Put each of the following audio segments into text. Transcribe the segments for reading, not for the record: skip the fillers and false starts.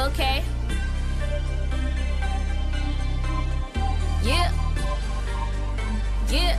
Okay. Yeah. Yeah.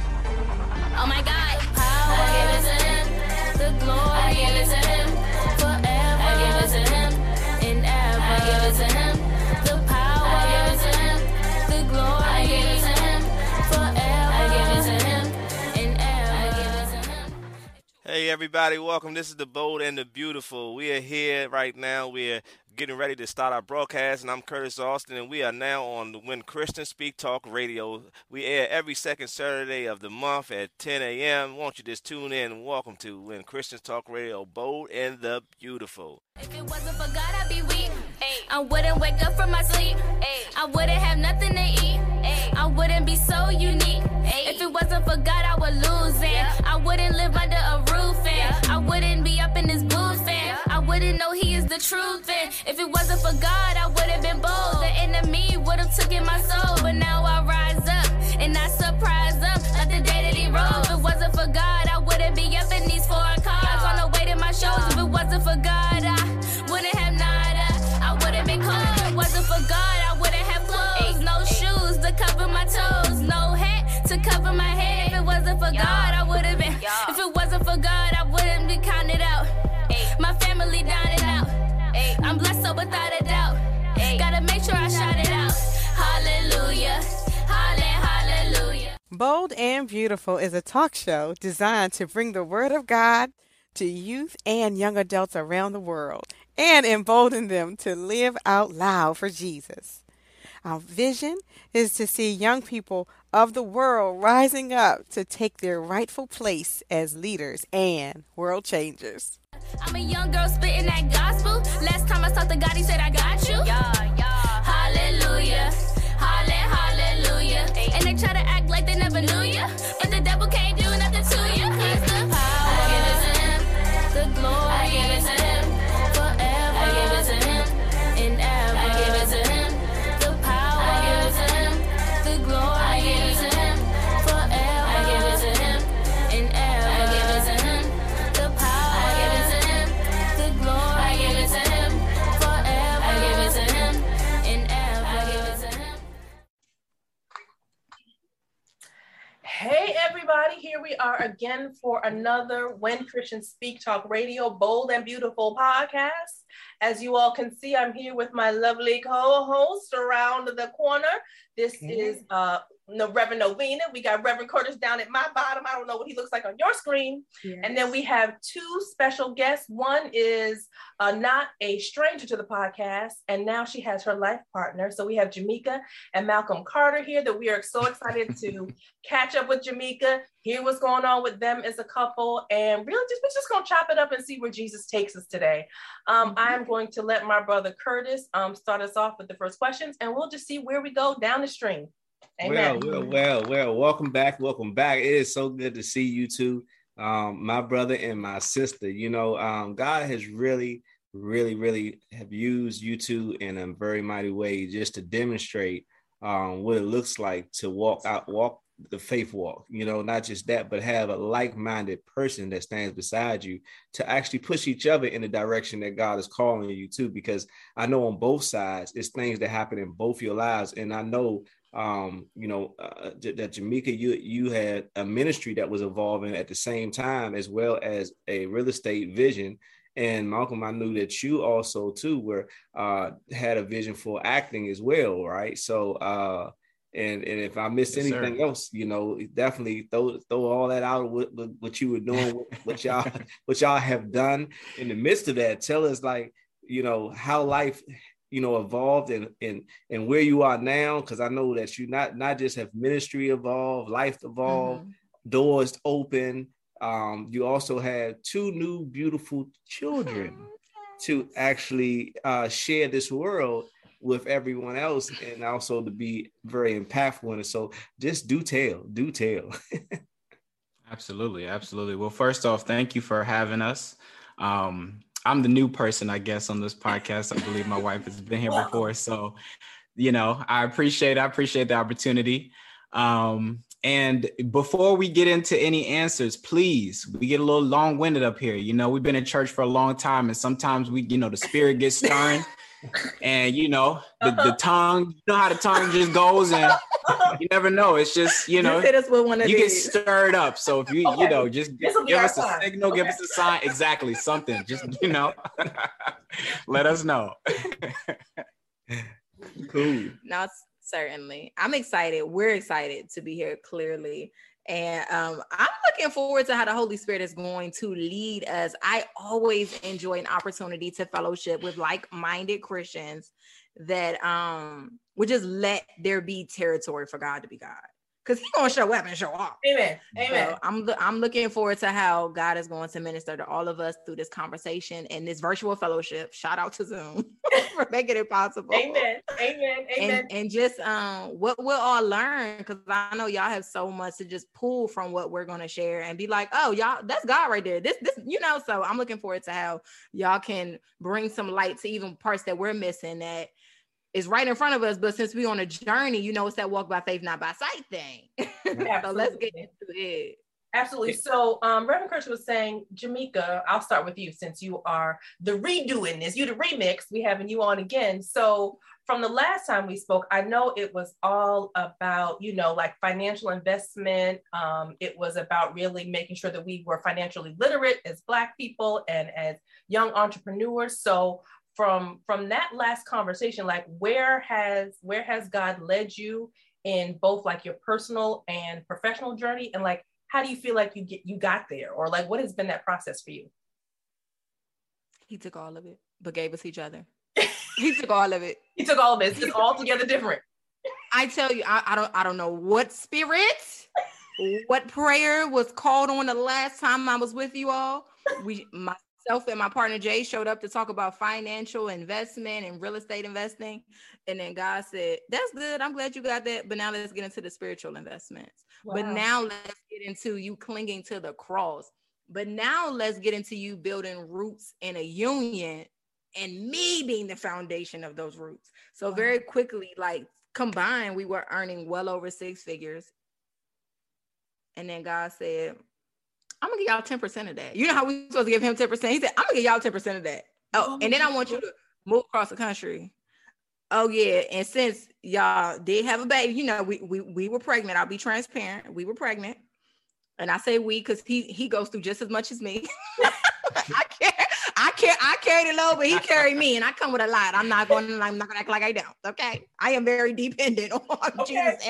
Oh my God. Power. I give it to him. The glory. I give it to him. Forever. I give it to him. And ever. I give it to him. The power. I give it to him. The glory. I give it to him. Forever. I give it to him. And ever. I give it to him. Hey everybody, welcome. This is The Bold and the Beautiful. We are here right now. We are getting ready to start our broadcast, and I'm Curtis Austin, and we are now on the When Christians Speak Talk Radio. We air every second Saturday of the month at 10 a.m. Won't you just tune in and welcome to When Christians Talk Radio, Bold and the Beautiful. If it wasn't for God, I'd be weak. I wouldn't wake up from my sleep. I wouldn't have nothing to eat. I wouldn't be so unique. If it wasn't for God, I would lose it. I wouldn't live under a roof, and I wouldn't be up in this booth, and I wouldn't know He is the truth. And if it wasn't for God, I would have been bold. The enemy would have taken my soul, but now I rise up and I surprise them like the day that He rose. If it wasn't for God, I wouldn't be up in these foreign cars on the way to my shows. If it wasn't for God, I wouldn't have nada. I wouldn't been cold. If it wasn't for God, I wouldn't have clothes, no shoes to cover my toes, no hat to cover my head. If it wasn't for God, I would have been. If it wasn't for God, I wouldn't be counted out. My family down and out. I'm blessed so without a doubt. Gotta make sure I shout it out. Hallelujah. Hallelujah. Bold and Beautiful is a talk show designed to bring the Word of God to youth and young adults around the world and embolden them to live out loud for Jesus. Our vision is to see young people of the world rising up to take their rightful place as leaders and world changers. I'm a young girl spitting that gospel. Last time I talked to God, He said, I got you. Hallelujah. Hallelujah. And they try to act like they never knew you, but the devil can't do nothing to you. 'Cause the power, I give it to Him. The glory, I give it to Him. Forever, I give it to Him. And ever, I give it to Him. The power, I give it to Him. The glory, I give it to Him. Forever, I give it to Him. And ever, I give it to Him. The power, I give it to Him. The glory, I give it to Him. Forever, I give it to Him. And ever, I give it to Him. Hey everybody, here we are again for another When Christians Speak Talk Radio, Bold and Beautiful podcast. As you all can see, I'm here with my lovely co-host around the corner. This is Reverend Novena. We got Reverend Curtis down at my bottom. I don't know what he looks like on your screen. Yes. And then we have two special guests. One is not a stranger to the podcast, and now she has her life partner. So we have Jamaica and Malcolm Carter here that we are so excited to catch up with Jamaica, hear what's going on with them as a couple, and really we're just going to chop it up and see where Jesus takes us today. I'm going to let my brother Curtis start us off with the first questions, and we'll just see where we go down the stream. Amen. Well. Welcome back. It is so good to see you two, my brother and my sister. You know, God has really have used you two in a very mighty way just to demonstrate what it looks like to walk the faith walk, you know, not just that, but have a like-minded person that stands beside you to actually push each other in the direction that God is calling you to, because I know on both sides, it's things that happen in both your lives. And I know, that Jamaica, you had a ministry that was evolving at the same time, as well as a real estate vision. And Malcolm, I knew that you also too had a vision for acting as well, right? So, and if I missed anything else, you know, definitely throw all that out with what you were doing, what y'all have done in the midst of that. Tell us, like, you know, how life, you know, evolved and where you are now, because I know that you not just have ministry evolved, life evolved, doors open. You also had two new beautiful children to actually share this world with everyone else, and also to be very impactful in it. So just do tell. Absolutely. Well, first off, thank you for having us. I'm the new person, I guess, on this podcast. I believe my wife has been here before. So, you know, I appreciate the opportunity. And before we get into any answers, please, we get a little long-winded up here. You know, we've been in church for a long time, and sometimes the spirit gets stirring. And the tongue, you know how the tongue just goes, and you never know. It's just, Just hit us with one of you get these. stirred up. So if you, just give us a signal, give Okay. us a sign. Exactly. Something. Just, let us know. Cool. No, certainly. I'm excited. We're excited to be here, clearly. And I'm looking forward to how the Holy Spirit is going to lead us. I always enjoy an opportunity to fellowship with like-minded Christians that would just let there be territory for God to be God. Because He's going to show up and show off. Amen. So I'm looking forward to how God is going to minister to all of us through this conversation and this virtual fellowship. Shout out to Zoom for making it possible. Amen. And just what we'll all learn, because I know y'all have so much to just pull from what we're going to share and be like, oh, y'all, that's God right there. This, so I'm looking forward to how y'all can bring some light to even parts that we're missing that is right in front of us. But since we're on a journey, it's that walk by faith, not by sight thing. So let's get into it. Absolutely. So Reverend Kirsch was saying, Jamaica, I'll start with you since you are the redoing this, you the remix, we having you on again. So from the last time we spoke, I know it was all about, like financial investment. It was about really making sure that we were financially literate as Black people and as young entrepreneurs. So from that last conversation, like where has God led you in both like your personal and professional journey, and like how do you feel like you got there, or like what has been that process for you? He took all of it, but gave us each other. He took all of it. He took all of it. It's all together different. I tell you, I don't know what spirit, what prayer was called on the last time I was with you all. Myself and my partner Jay showed up to talk about financial investment and real estate investing. And then God said, that's good. I'm glad you got that. But now let's get into the spiritual investments. Wow. But now let's get into you clinging to the cross. But now let's get into you building roots in a union and me being the foundation of those roots. So very quickly, like combined, we were earning well over 6 figures. And then God said, I'm gonna give y'all 10% of that. You know how we supposed to give him 10%? He said, I'm gonna give y'all 10% of that. Oh, and then I want you to move across the country. Oh yeah, and since y'all did have a baby, we were pregnant. I'll be transparent. We were pregnant, and I say we because he goes through just as much as me. I carry the load, but he carried me, and I come with a lot. I'm not gonna act like I don't. Okay, I am very dependent on Jesus,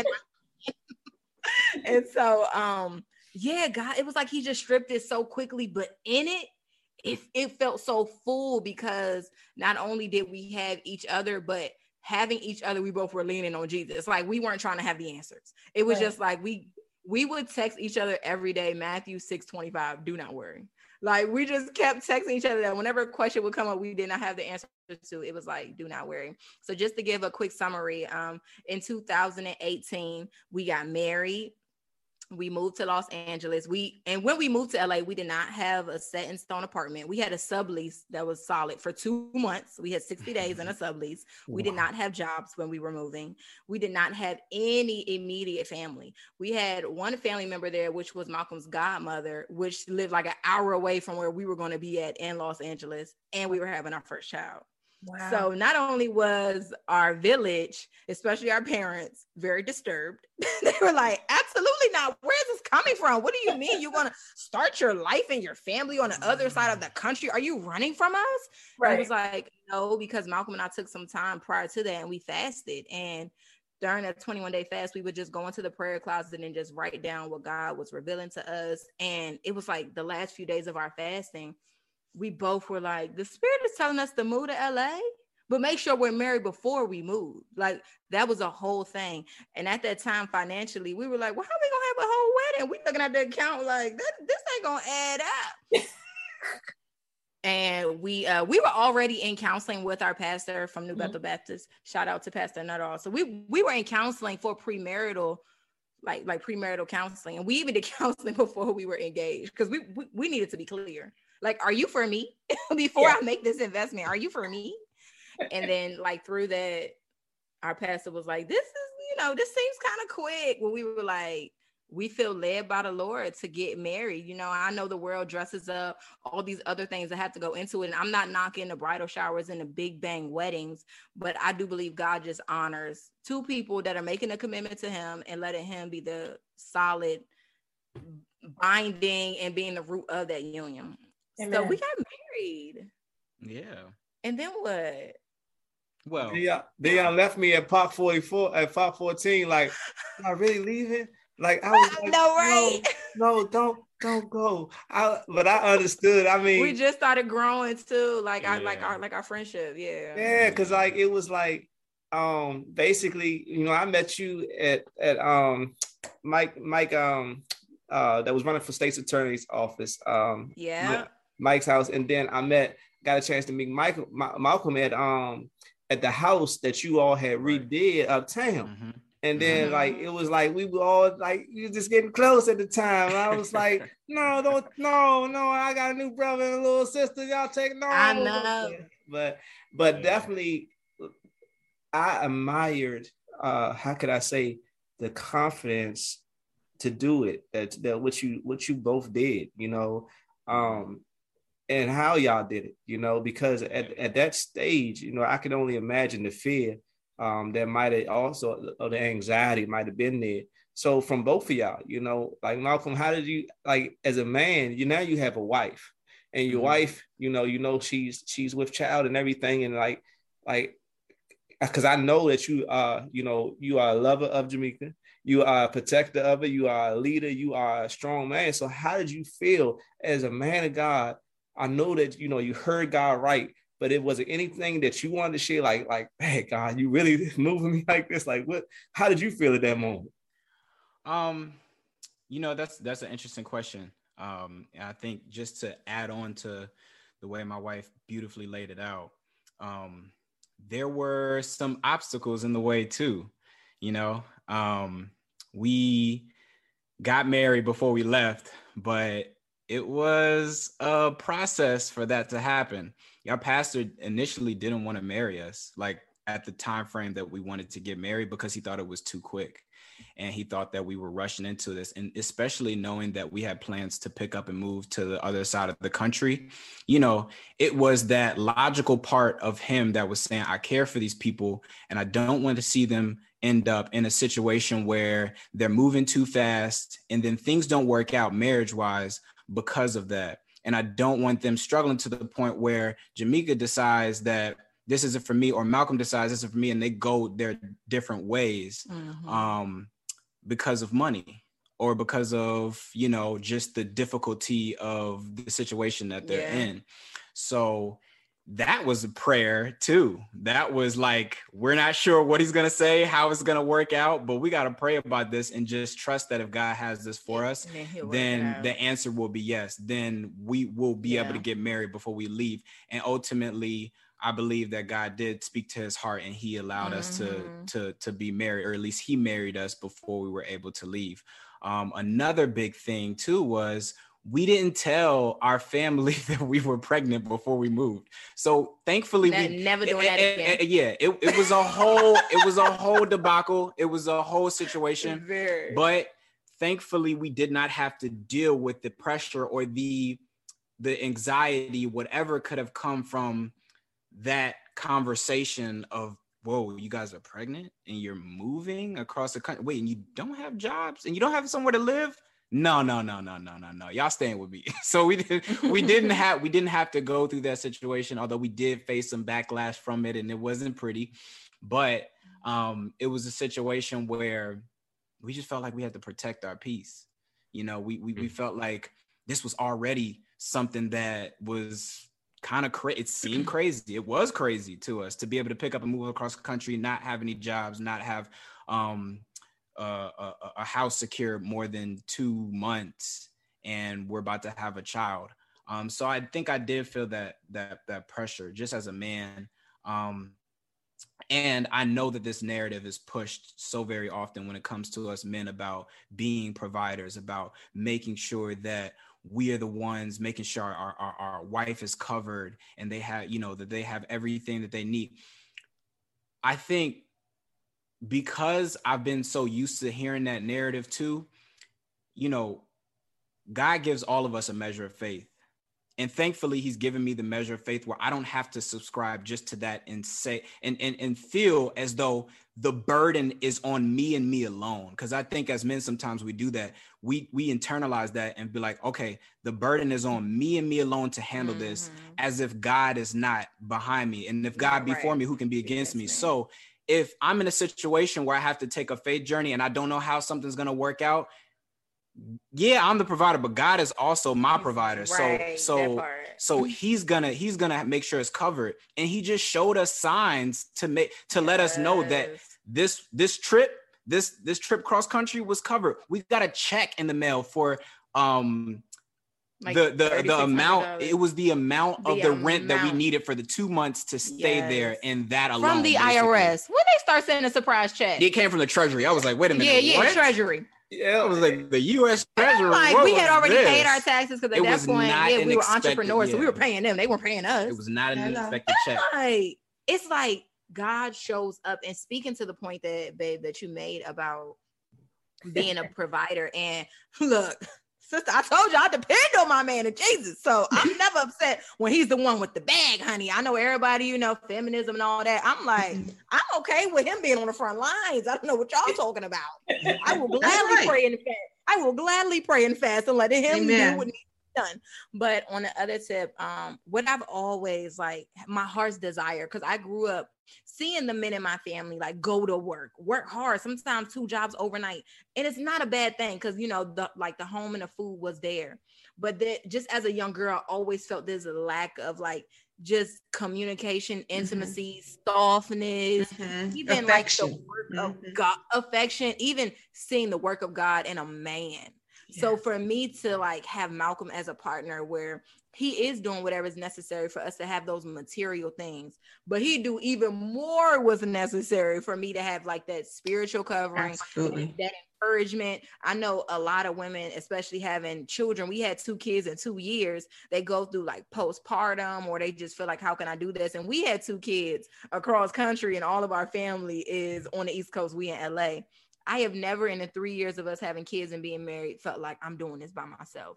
and so God, it was like he just stripped it so quickly, but in it felt so full because not only did we have each other, but having each other, we both were leaning on Jesus. Like we weren't trying to have the answers. It was just like we would text each other every day, Matthew 6:25, do not worry. Like we just kept texting each other that whenever a question would come up, we did not have the answer to, it was like, do not worry. So just to give a quick summary, in 2018, we got married. We moved to Los Angeles. When we moved to LA, we did not have a set in stone apartment. We had a sublease that was solid for 2 months. We had 60 days in a sublease. We did not have jobs when we were moving. We did not have any immediate family. We had one family member there, which was Malcolm's godmother, which lived like an hour away from where we were going to be at in Los Angeles. And we were having our first child. Wow. So not only was our village, especially our parents, very disturbed, they were like, absolutely not. Where is this coming from? What do you mean you're going to start your life and your family on the other side of the country? Are you running from us? Right. And it was like, no, because Malcolm and I took some time prior to that and we fasted. And during a 21-day fast, we would just go into the prayer closet and just write down what God was revealing to us. And it was like the last few days of our fasting, we both were like, the Spirit is telling us to move to LA, but make sure we're married before we move. Like that was a whole thing. And at that time, financially, we were like, well, how are we going to have a whole wedding? We looking at the account like, this ain't going to add up. And we were already in counseling with our pastor from New Bethel Baptist. Shout out to Pastor Nuttall. So we were in counseling for premarital, like premarital counseling. And we even did counseling before we were engaged because we needed to be clear. Like, are you for me? Before I make this investment, are you for me? And then like through that, our pastor was like, this is, this seems kind of quick. Well, we were like, we feel led by the Lord to get married. You know, I know the world dresses up all these other things that have to go into it. And I'm not knocking the bridal showers and the big bang weddings, but I do believe God just honors two people that are making a commitment to him and letting him be the solid binding and being the root of that union. Amen. So we got married. Yeah. And then what? Well, they left me at Park 44 at Park 14. Like, am I really leaving? Like, I was like, no, right? No, don't go. But I understood. I mean, we just started growing too, like our friendship. Yeah, because like it was like, basically, you know, I met you at Mike that was running for state's attorney's office. Mike's house, and then got a chance to meet Malcolm at the house that you all had redid uptown. Mm-hmm. And then like it was like we were all like you were just getting close at the time. I was like, no, I got a new brother and a little sister. Y'all take no. I know. But definitely I admired how could I say the confidence to do it, that what you both did, you know. And how y'all did it, you know, because at that stage, you know, I can only imagine the fear that might have also, or the anxiety might have been there. So from both of y'all, you know, like Malcolm, how did you, like as a man, you have a wife, and your wife, you know, she's with child and everything, and like, because I know that you are a lover of Jamaica, you are a protector of it, you are a leader, you are a strong man. So how did you feel as a man of God? I know that, you know, you heard God right, but it wasn't anything that you wanted to share, like, hey, God, you really moving me like this? Like, how did you feel at that moment? You know, that's an interesting question. And I think just to add on to the way my wife beautifully laid it out, there were some obstacles in the way too. You know, we got married before we left, but it was a process for that to happen. Our pastor initially didn't want to marry us, like at the time frame that we wanted to get married, because he thought it was too quick. And he thought that we were rushing into this. And especially knowing that we had plans to pick up and move to the other side of the country, you know, it was that logical part of him that was saying, I care for these people and I don't want to see them end up in a situation where they're moving too fast and then things don't work out marriage-wise because of that. And I don't want them struggling to the point where Jamaica decides that this isn't for me, or Malcolm decides this isn't for me, and they go their different ways because of money, or because of, you know, just the difficulty of the situation that they're in. So that was a prayer too. That was like, we're not sure what he's going to say, how it's going to work out, but we got to pray about this and just trust that if God has this for us, then the answer will be yes. Then we will be able to get married before we leave. And ultimately, I believe that God did speak to his heart and he allowed us to be married, or at least he married us before we were able to leave. Another big thing too was we didn't tell our family that we were pregnant before we moved. So thankfully, never doing that again. It was a whole debacle. It was a whole situation. But thankfully, we did not have to deal with the pressure or the anxiety, whatever could have come from that conversation of, whoa, you guys are pregnant and you're moving across the country. Wait, and you don't have jobs and you don't have somewhere to live? No. Y'all staying with me. So we didn't have to go through that situation, although we did face some backlash from it and it wasn't pretty. But it was a situation where we just felt like we had to protect our peace. You know, we felt like this was already something that was kind of crazy. It seemed crazy. It was crazy to us to be able to pick up and move across the country, not have any jobs, not have a house secured more than 2 months, and we're about to have a child. So I think I did feel that pressure just as a man. And I know that this narrative is pushed so very often when it comes to us men about being providers, about making sure that we are the ones making sure our wife is covered and they have, you know, that they have everything that they need. I think because I've been so used to hearing that narrative too, God gives all of us a measure of faith. And thankfully, he's given me the measure of faith where I don't have to subscribe just to that and say and feel as though the burden is on me and me alone. Because I think as men, sometimes we do that. We internalize that and be like, okay, the burden is on me and me alone to handle this, as if God is not behind me. And if God be for me, who can be against me? So if I'm in a situation where I have to take a faith journey and I don't know how something's going to work out, yeah, I'm the provider, but God is also my provider. So he's gonna make sure it's covered. And he just showed us signs to let us know that this trip cross country was covered. We got a check in the mail for like the amount. It was the amount of the rent that we needed for the 2 months to stay there, and that alone from the IRS. When they start sending a surprise check, it came from the Treasury. I was like, wait a minute, what? Treasury. Yeah, it was like the U.S. Treasury. Like we had already paid our taxes because at that point, we were entrepreneurs, so we were paying them. They weren't paying us. It was not an unexpected check. It's like God shows up, and speaking to the point that you made about being a provider. And look, sister, I told you I depend on my man and Jesus, so I'm never upset when he's the one with the bag, honey. I know everybody, feminism and all that. I'm like, I'm okay with him being on the front lines. I don't know what y'all talking about. I will gladly pray and fast. I will gladly pray and fast and let him do what needs to be done. But on the other tip, what I've always my heart's desire, because I grew up seeing the men in my family go to work hard, sometimes 2 jobs overnight. And it's not a bad thing because, the home and the food was there. But just as a young girl, I always felt there's a lack of just communication, intimacy, softness, even affection. The work of God, affection, even seeing the work of God in a man. Yeah. So for me to have Malcolm as a partner where he is doing whatever is necessary for us to have those material things, but he do even more was necessary for me to have that spiritual covering, that encouragement. I know a lot of women, especially having children, we had 2 kids in 2 years, they go through postpartum, or they just feel like, how can I do this? And we had 2 kids across country, and all of our family is on the East Coast. We in LA. I have never in the 3 years of us having kids and being married felt like I'm doing this by myself.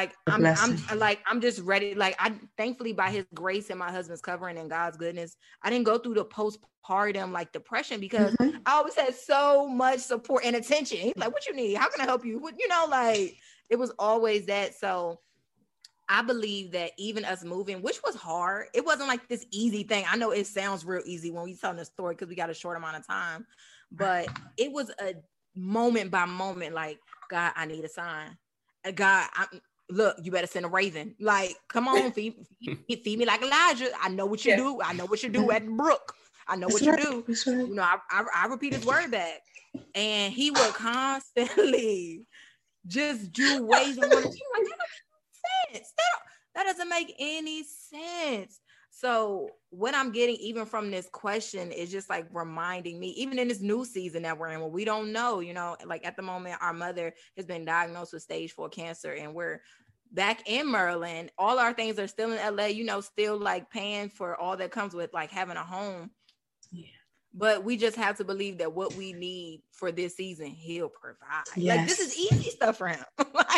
I'm just ready. I thankfully by his grace and my husband's covering and God's goodness, I didn't go through the postpartum depression because I always had so much support and attention. He's like, what you need? How can I help you? It was always that. So I believe that even us moving, which was hard, it wasn't this easy thing. I know it sounds real easy when we telling the story because we got a short amount of time. But it was a moment by moment, God, I need a sign. God, look, you better send a raven. Come on, feed me like Elijah. I know what you do. I know what you do at the brook. I know what you do. I repeat his word back. And he would constantly just do ways and that doesn't make sense. That doesn't make any sense. So what I'm getting even from this question is just reminding me, even in this new season that we're in, where we don't know, at the moment, our mother has been diagnosed with stage 4 cancer, and we're back in Maryland. All our things are still in LA, still paying for all that comes with having a home. Yeah. But we just have to believe that what we need for this season, he'll provide. Yes. This is easy stuff for him.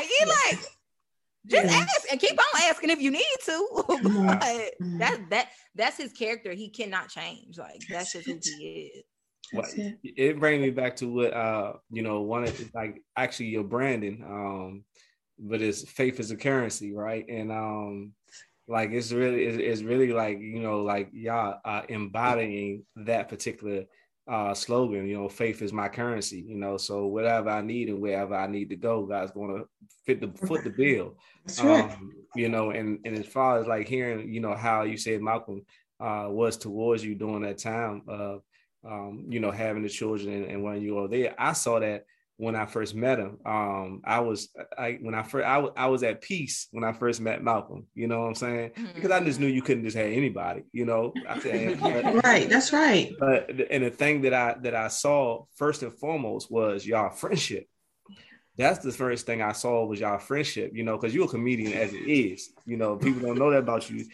Just ask and keep on asking if you need to. But that's his character. He cannot change. That's just who he is. Well, it brings me back to what one of actually your branding, but it's faith is a currency, right? And it's really y'all embodying that particular slogan, faith is my currency, so whatever I need and wherever I need to go, God's going to foot the bill. That's right. And as far as hearing, how you said Malcolm was towards you during that time of, having the children and when you were there, I saw that when I first met him. I was at peace when I first met Malcolm, you know what I'm saying? Because I just knew you couldn't just have anybody, Right, that's right. But and the thing that I saw first and foremost was y'all friendship. That's the first thing I saw was y'all friendship, because you're a comedian as it is, people don't know that about you.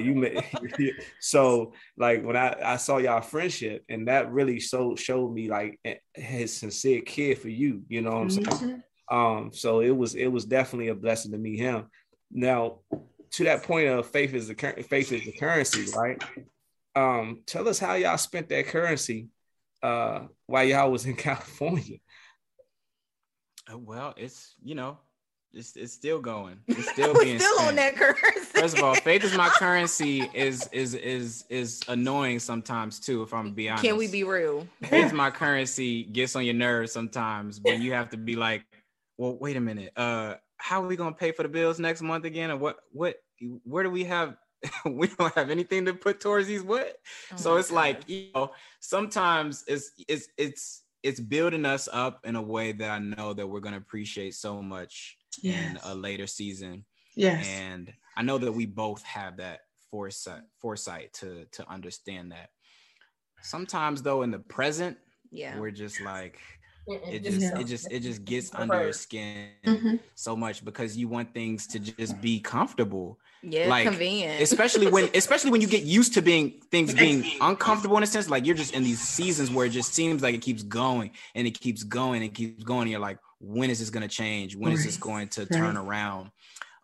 So when I saw y'all friendship, and that really showed me his sincere care for you, you know what I'm saying? So it was definitely a blessing to meet him. Now, to that point of faith is the currency, right? Tell us how y'all spent that currency while y'all was in California. Well, it's it's still going. It's still being still spent. On that currency. First of all, faith is my currency is annoying sometimes too, if I'm gonna be honest. Can we be real? Faith is my currency gets on your nerves sometimes when you have to be like, well, wait a minute. How are we gonna pay for the bills next month again? And where do we have we don't have anything to put towards these so it's like, sometimes it's building us up in a way that I know that we're going to appreciate so much in a later season. Yes. And I know that we both have that foresight to understand that. Sometimes though, in the present, we're just like, it just gets under your skin so much because you want things to just be comfortable. Yeah, like, convenient. especially when you get used to things being uncomfortable in a sense. Like you're just in these seasons where it just seems like it keeps going and it keeps going and keeps going. And you're like, when is this going to change? When is this going to turn around?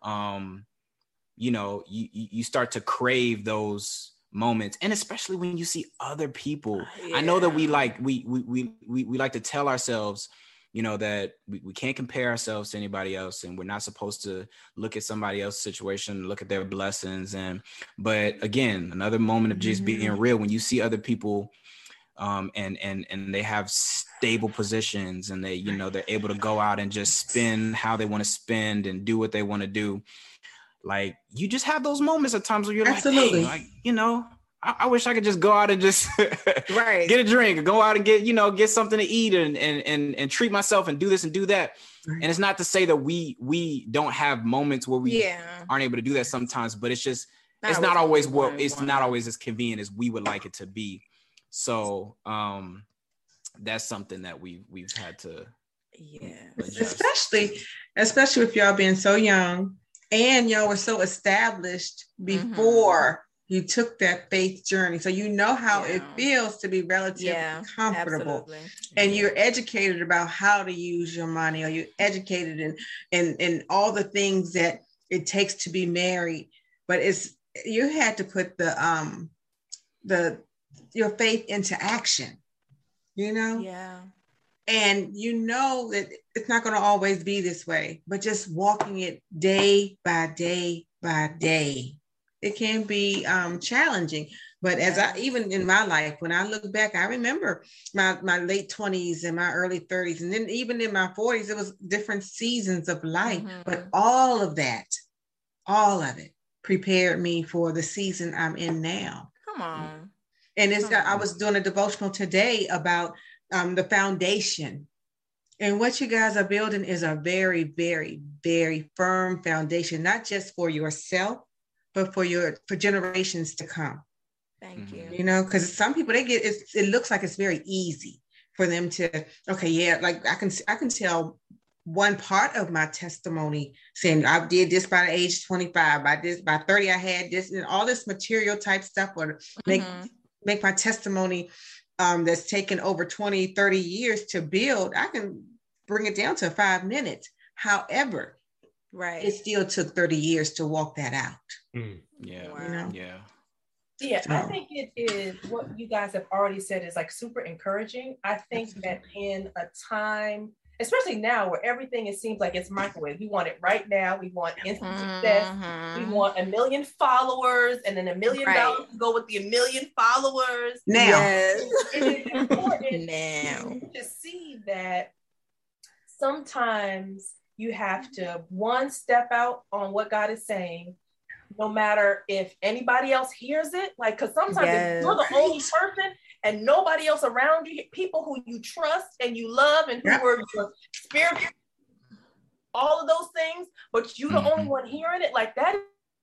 You start to crave those moments, and especially when you see other people. I know that we like to tell ourselves, that we can't compare ourselves to anybody else, and we're not supposed to look at somebody else's situation, look at their blessings. But again, another moment of just being real when you see other people and they have stable positions and they're able to go out and just spend how they want to spend and do what they want to do. Like you just have those moments at times where you're Absolutely. like, I wish I could just go out and just right. get a drink or go out and get something to eat and treat myself and do this and do that. Right. And it's not to say that we don't have moments where we aren't able to do that sometimes, but it's just, it's not always as convenient as we would like it to be. So that's something that we've had to adjust. especially with y'all being so young and y'all were so established before you took that faith journey. So you know how it feels to be relatively comfortable. Absolutely. And you're educated about how to use your money, or you're educated in all the things that it takes to be married. But you had to put your faith into action, Yeah. And that it's not going to always be this way, but just walking it day by day by day. It can be challenging, but even in my life, when I look back, I remember my late 20s and my early 30s, and then even in my 40s, it was different seasons of life. But all of it prepared me for the season I'm in now. Come on. And I was doing a devotional today about the foundation. And what you guys are building is a very, very, very firm foundation, not just for yourself, but for generations to come. Thank you. Because some people, it looks like it's very easy for them to, like I can tell one part of my testimony saying I did this by the age 25, by 30, I had this, and all this material type stuff, or make my testimony that's taken over 20, 30 years to build. I can bring it down to 5 minutes. However, it still took 30 years to walk that out. Yeah. Wow. Yeah, I think it is what you guys have already said is like super encouraging. I think that in a time, especially now where everything, it seems like it's microwave. We want it right now. We want instant success. We want 1 million followers and then $1 million to go with the 1 million followers. Now. It is important to see that sometimes you have to step out on what God is saying, no matter if anybody else hears it. Like, because sometimes if you're the only person and nobody else around you, people who you trust and you love and who are your spirit, all of those things, but you the only one hearing it, like that.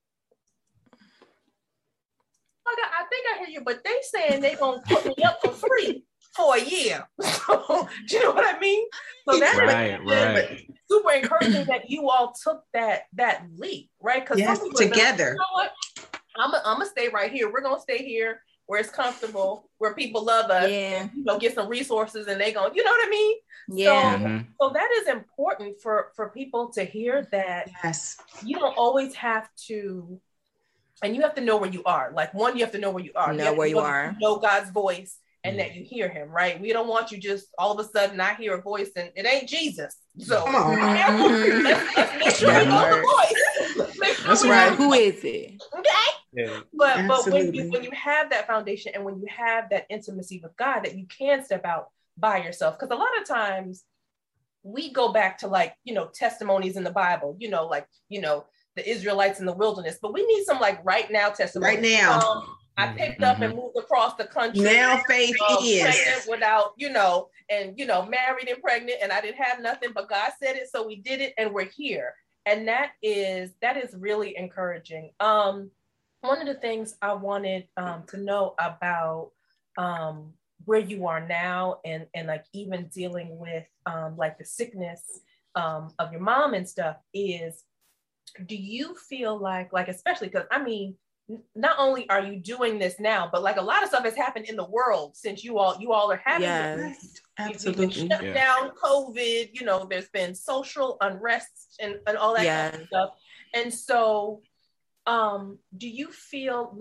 I think I hear you, but they saying they gonna put me up for free for a year. So, do you know what I mean? So that's right. Super encouraging that you all took that leap, right? Because together. You know what? I'm gonna stay right here. We're gonna stay here where it's comfortable, where people love us, and, get some resources and they go, you know what I mean? Yeah. So that is important for people to hear that. Yes. You don't always have to, and you have to know where you are. Like, one, you have to know where you are. Know God's voice and that you hear him, right? We don't want you just all of a sudden I hear a voice and it ain't Jesus. So come on. Let's make sure we know the voice. That's right. Who is it? Okay. Yeah. But when you have that foundation and when you have that intimacy with God, that you can step out by yourself. Because a lot of times we go back to testimonies in the Bible, the Israelites in the wilderness, but we need some right now testimony. Right now. I picked up and moved across the country. Now faith is pregnant without, and married and pregnant, and I didn't have nothing, but God said it, so we did it, and we're here. And that is really encouraging. One of the things I wanted to know about where you are now, and even dealing with the sickness of your mom and stuff, is, do you feel like especially because not only are you doing this now, but a lot of stuff has happened in the world since you all are having this. Absolutely. Shut down, COVID, there's been social unrest and all that kind of stuff. And so do you feel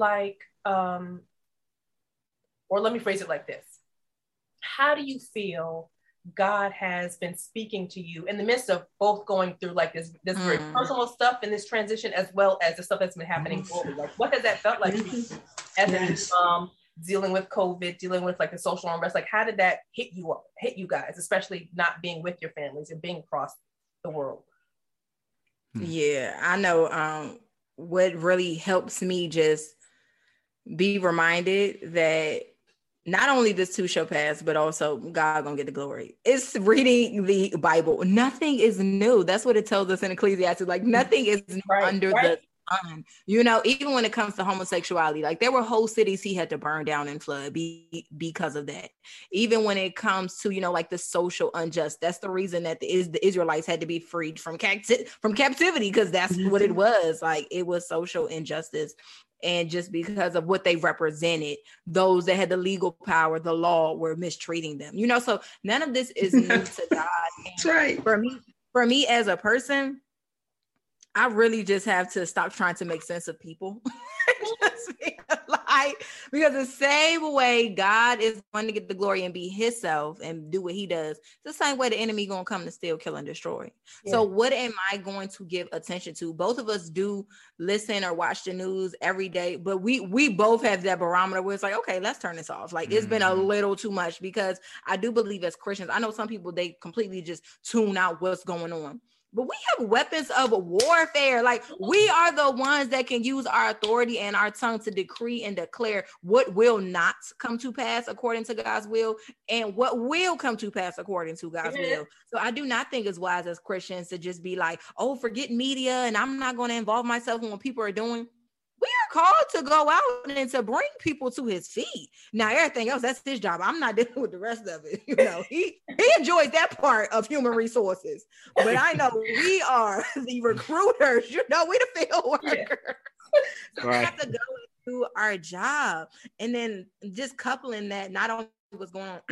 or let me phrase it like this. How do you feel God has been speaking to you in the midst of both going through this very personal stuff in this transition, as well as the stuff that's been happening globally? What has that felt like for you as a mom, dealing with COVID, dealing with the social unrest? How did that hit you guys, especially not being with your families and being across the world? Yeah, I know. What really helps me just be reminded that not only this too shall pass, but also God gonna get the glory. It's reading the Bible. Nothing is new. That's what it tells us in Ecclesiastes. Nothing is under the sun. Even when it comes to homosexuality, there were whole cities he had to burn down and flood because of that. Even when it comes to, the social unjust, that's the reason that the Israelites had to be freed from captivity, because that's what it was. It was social injustice. And just because of what they represented, those that had the legal power, the law, were mistreating them. So none of this is new to God. That's right. For me as a person, I really just have to stop trying to make sense of people. Because the same way God is going to get the glory and be himself and do what he does, the same way the enemy going to come to steal, kill, and destroy. Yeah. So what am I going to give attention to? Both of us do listen or watch the news every day, but we both have that barometer where it's okay, let's turn this off. It's been a little too much, because I do believe as Christians, I know some people, they completely just tune out what's going on. But we have weapons of warfare. We are the ones that can use our authority and our tongue to decree and declare what will not come to pass according to God's will and what will come to pass according to God's will. So I do not think it's wise as Christians to just be forget media and I'm not going to involve myself in what people are doing. We are called to go out and to bring people to his feet. Now, everything else, that's his job. I'm not dealing with the rest of it. He enjoys that part of human resources. But I know we are the recruiters. We the field workers. So we have to go and do our job. And then just coupling that, not only what's going on,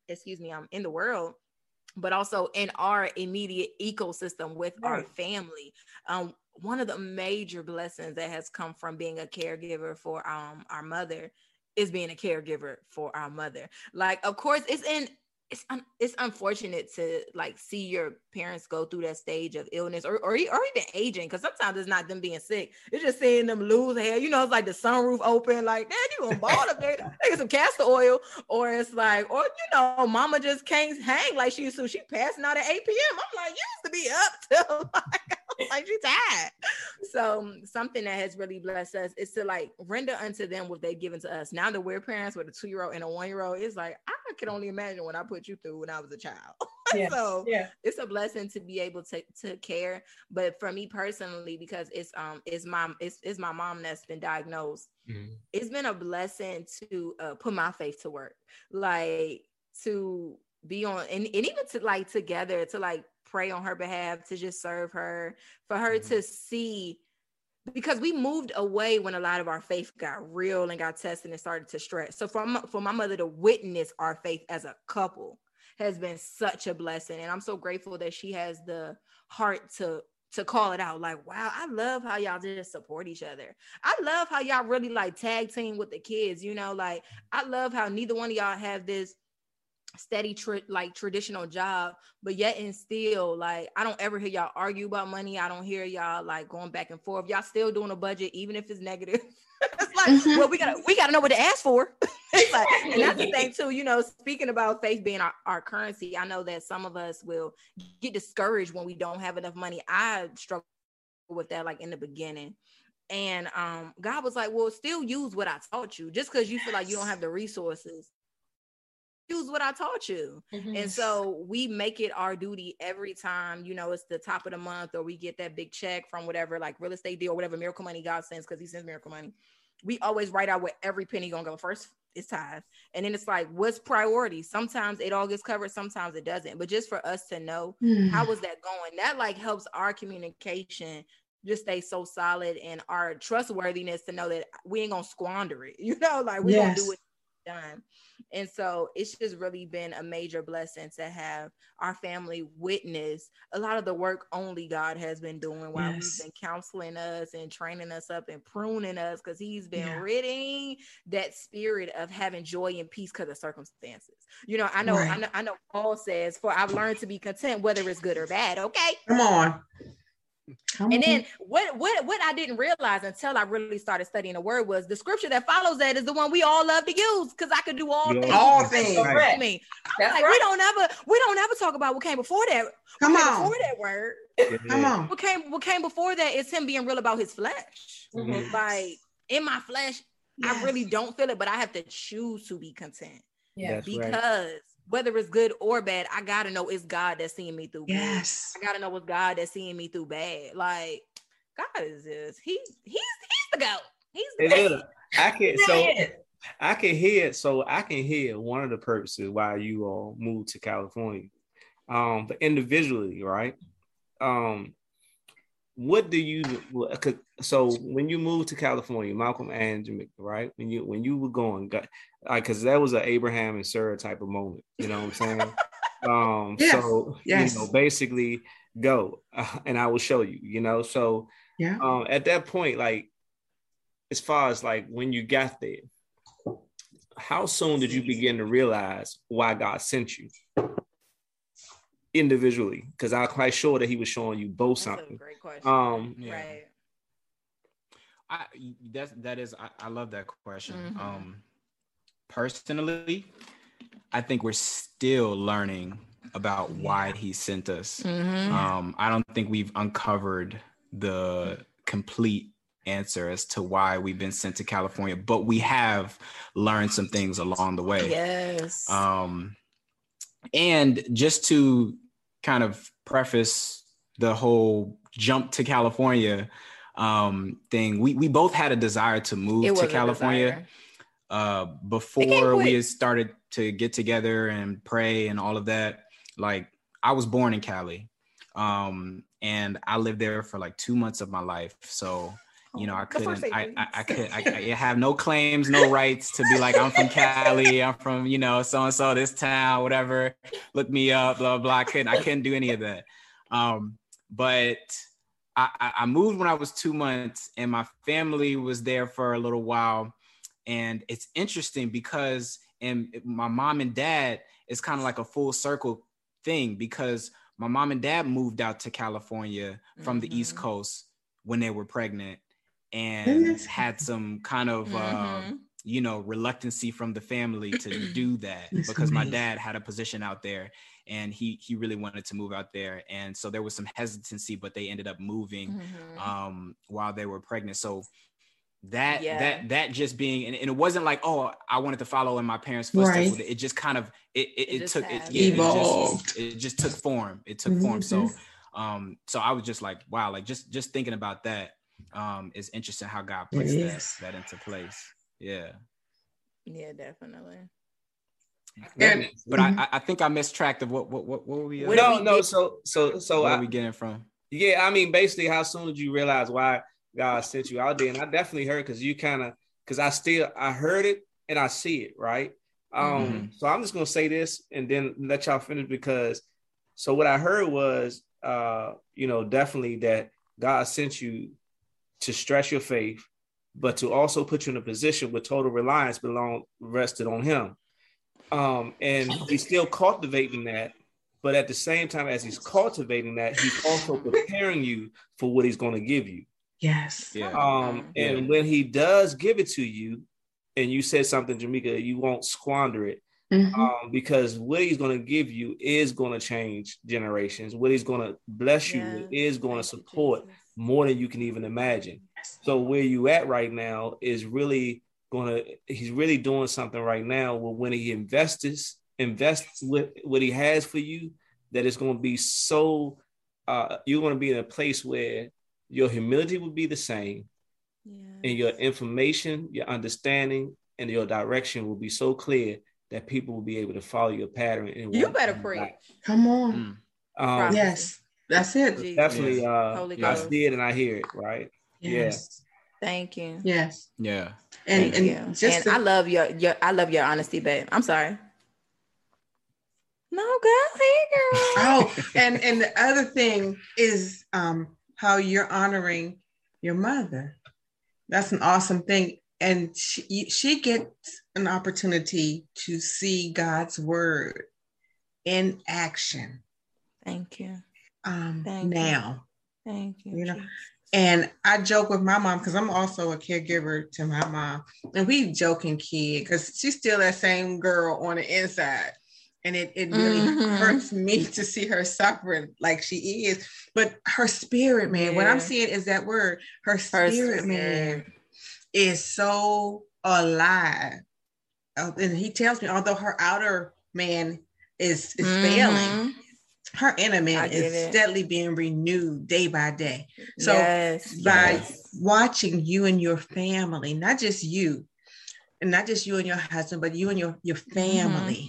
in the world, but also in our immediate ecosystem with our family. One of the major blessings that has come from being a caregiver for our mother is being a caregiver for our mother. Of course, it's unfortunate to see your parents go through that stage of illness or even aging, because sometimes it's not them being sick, it's just seeing them lose hair. It's the sunroof open, Dad, you gonna ball up there, take some castor oil, or it's mama just can't hang like she used to. She passing out at 8 p.m. I'm you used to be up till she's tired. So something that has really blessed us is to render unto them what they've given to us. Now that we're parents with a 2-year-old and a 1-year-old, it's I can only imagine what I put you through when I was a child. So it's a blessing to be able to care. But for me personally, because it's my mom that's been diagnosed, it's been a blessing to put my faith to work, to be on and even to together to pray on her behalf, to just serve her, for her to see because we moved away when a lot of our faith got real and got tested and started to stretch. So for my mother to witness our faith as a couple has been such a blessing. And I'm so grateful that she has the heart to call it out. Like, wow, I love how y'all just support each other. I love how y'all really like tag team with the kids, you know, like I love how neither one of y'all have this steady traditional job, but yet and still, like, I don't ever hear y'all argue about money. I don't hear y'all like going back and forth. Y'all still doing a budget, even if it's negative. It's like, well, we gotta know what to ask for. It's like, and that's the thing too, you know, speaking about faith being our currency, I know that some of us will get discouraged when we don't have enough money. I struggle with that like in the beginning. And God was like, well, still use what I taught you. Just because you feel like you don't have the resources, use what I taught you. Mm-hmm. And so we make it our duty every time, you know, it's the top of the month or we get that big check from whatever, like real estate deal or whatever miracle money God sends, because he sends miracle money. We always write out where every penny gonna go. First is tithe. And then it's like, what's priority? Sometimes it all gets covered, sometimes it doesn't. But just for us to know, how was that going? That like helps our communication just stay so solid and our trustworthiness to know that we ain't gonna squander it. You know, like we gonna do it done. And so it's just really been a major blessing to have our family witness a lot of the work only God has been doing while he's been counseling us and training us up and pruning us, because he's been ridding that spirit of having joy and peace because of circumstances. You know, I know Paul says, for I've learned to be content, whether it's good or bad. Okay. Come on. And then what I didn't realize until I really started studying the word was the scripture that follows that is the one we all love to use, because I could do all things. All things. I mean, that's like, right. we don't ever talk about what came before that. Before that word. Come on. What came before that is him being real about his flesh. Mm-hmm. Like in my flesh, I really don't feel it, but I have to choose to be content. Yeah, because whether it's good or bad, I gotta know it's God that's seeing me through. Yes, I gotta know it's God that's seeing me through bad. Like God is just he's the GOAT. He's the GOAT. I can hear one of the purposes why you all moved to California, but individually, right? What do you? So when you moved to California, Malcolm and Jamaica, right? When you were going, because that was an Abraham and Sarah type of moment, you know what I'm saying? So you know, basically, go and I will show you. You know, so at that point, like as far as like when you got there, how soon did you begin to realize why God sent you? Individually, because I'm quite sure that he was showing you both something. Great question. Right. I love that question. Mm-hmm. Personally, I think we're still learning about why he sent us. Mm-hmm. I don't think we've uncovered the complete answer as to why we've been sent to California, but we have learned some things along the way. Yes. And just to kind of preface the whole jump to California thing, we both had a desire to move to California before we had started to get together and pray and all of that. Like I was born in Cali, and I lived there for like 2 months of my life. So you know, I have no claims, no rights to be like, I'm from Cali, I'm from, you know, so-and-so, this town, whatever, look me up, blah, blah. I couldn't do any of that. But I moved when I was 2 months and my family was there for a little while. And it's interesting because my mom and dad is kind of like a full circle thing, because my mom and dad moved out to California from the East Coast when they were pregnant, and had some kind of, you know, reluctancy from the family to do that because my dad had a position out there and he really wanted to move out there. And so there was some hesitancy, but they ended up moving while they were pregnant. So that just being, and it wasn't like, oh, I wanted to follow in my parents' footsteps. Right. It just kind of, it just took form. It took form. So I was just like, wow, like just thinking about that is interesting how God puts that into place. Yeah, definitely. But I think I missed track of what were we? So where are we getting from? Yeah, I mean, basically, how soon did you realize why God sent you out there. And I definitely heard because I heard it and I see it, right? So I'm just gonna say this and then let y'all finish because so what I heard was definitely that God sent you to stretch your faith, but to also put you in a position where total reliance rested on him. And he's still cultivating that, but at the same time as he's cultivating that, he's also preparing you for what he's going to give you. Yes. Yeah. And when he does give it to you, and you said something, Jamaica, you won't squander it. Because what he's going to give you is going to change generations. What he's going to bless you with is going to support more than you can even imagine. So where you at right now is he's really doing something right now where when he invests with what he has for you, that it's going to be so, you're going to be in a place where your humility will be the same. And your information, your understanding, and your direction will be so clear that people will be able to follow your pattern. And you better pray. Come on. Yes, that's it. Jesus. Definitely. I see it and I hear it. Right. Yes. Yeah. Thank you. Yes. Yeah. And I love your honesty, babe. I'm sorry. No, girl. Hey, girl. Oh, and the other thing is how you're honoring your mother. That's an awesome thing. And she gets an opportunity to see God's word in action. Thank you. Now. Thank you. You know, and I joke with my mom because I'm also a caregiver to my mom. And we joking kid because she's still that same girl on the inside. And it really hurts me to see her suffering like she is. But her spirit, man, what I'm seeing is that word. Her spirit, man, is so alive. And he tells me, although her outer man is failing, her inner man is steadily being renewed day by day. So by watching you and your family, not just you and your husband, but you and your family.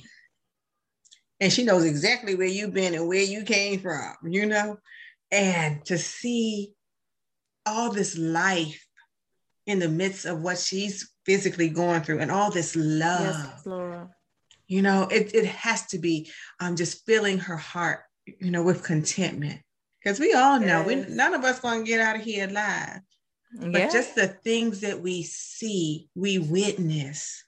And she knows exactly where you've been and where you came from, you know, and to see all this life in the midst of what she's physically going through and all this love, you know, it has to be just filling her heart, you know, with contentment. Because we all know none of us going to get out of here alive. But just the things that we see, we witness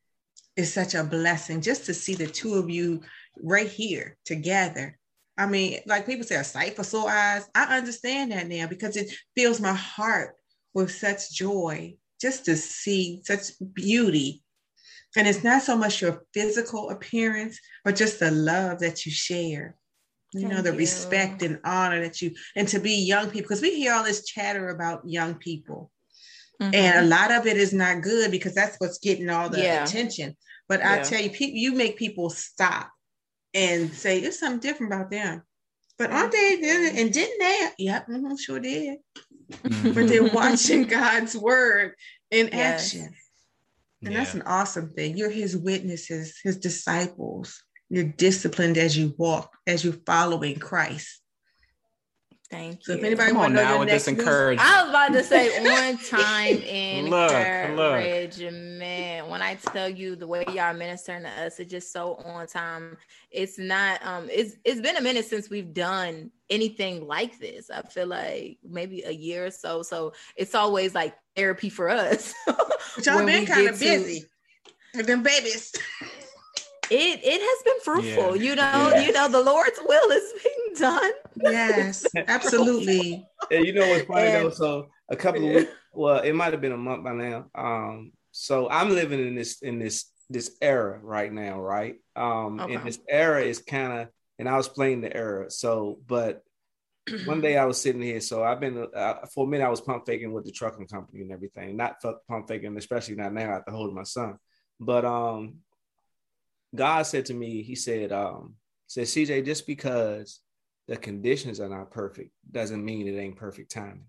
is such a blessing. Just to see the two of you right here together. I mean, like people say, a sight for sore eyes. I understand that now because it fills my heart with such joy just to see such beauty. And it's not so much your physical appearance, but just the love that you share, you know, the respect and honor that you, and to be young people, because we hear all this chatter about young people. And a lot of it is not good because that's what's getting all the attention. But I tell you, you make people stop and say, there's something different about them. But aren't they? And didn't they? Yep, sure did. But they're watching God's word in action. And that's an awesome thing. You're his witnesses, his disciples. You're disciplined as you walk, as you're following Christ. Thank you. So if anybody want to know your next I was about to say on time encouragement. When I tell you the way y'all ministering to us, it's just so on time. It's not it's been a minute since we've done anything like this. I feel like maybe a year or so. So it's always like therapy for us. But y'all been kind of busy with them babies. It has been fruitful, you know, the Lord's will is being done. Yes, absolutely. And you know what's funny though? So a couple of weeks, well, it might have been a month by now. So I'm living in this era right now, right? And this era is kind of, and I was playing the era. So, but one day I was sitting here. So I've been for a minute I was pump faking with the trucking company and everything. Not pump faking, especially not now after holding my son. But God said to me, he said, CJ, just because the conditions are not perfect doesn't mean it ain't perfect timing.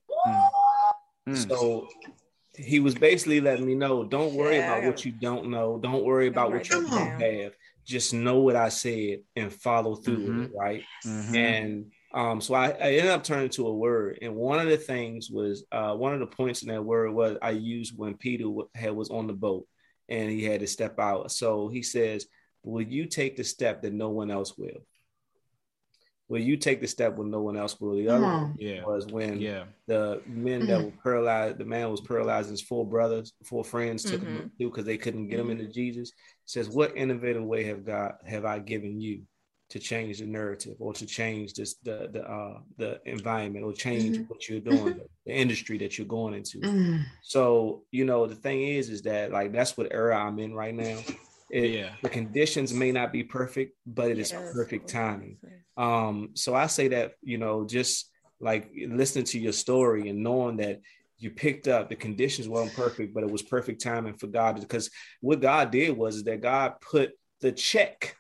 So he was basically letting me know, don't worry about what you don't know. Don't worry about what you don't have. Just know what I said and follow through with it, right? And So I ended up turning to a word, and one of the things was one of the points in that word was I used when Peter was on the boat and he had to step out. So he says, "Will you take the step that no one else will? Will you take the step when no one else will?" The other one was when the men that were paralyzed, the man was paralyzed, and his four friends took him through because they couldn't get him into Jesus. It says, "What innovative way have I given you to change the narrative or to change this the environment or change what you're doing, the industry that you're going into?" So, the thing is that like that's what era I'm in right now. The conditions may not be perfect, but it is perfect timing. So I say that, just like listening to your story and knowing that you picked up, the conditions weren't perfect, but it was perfect timing for God, because what God did was that God put the check.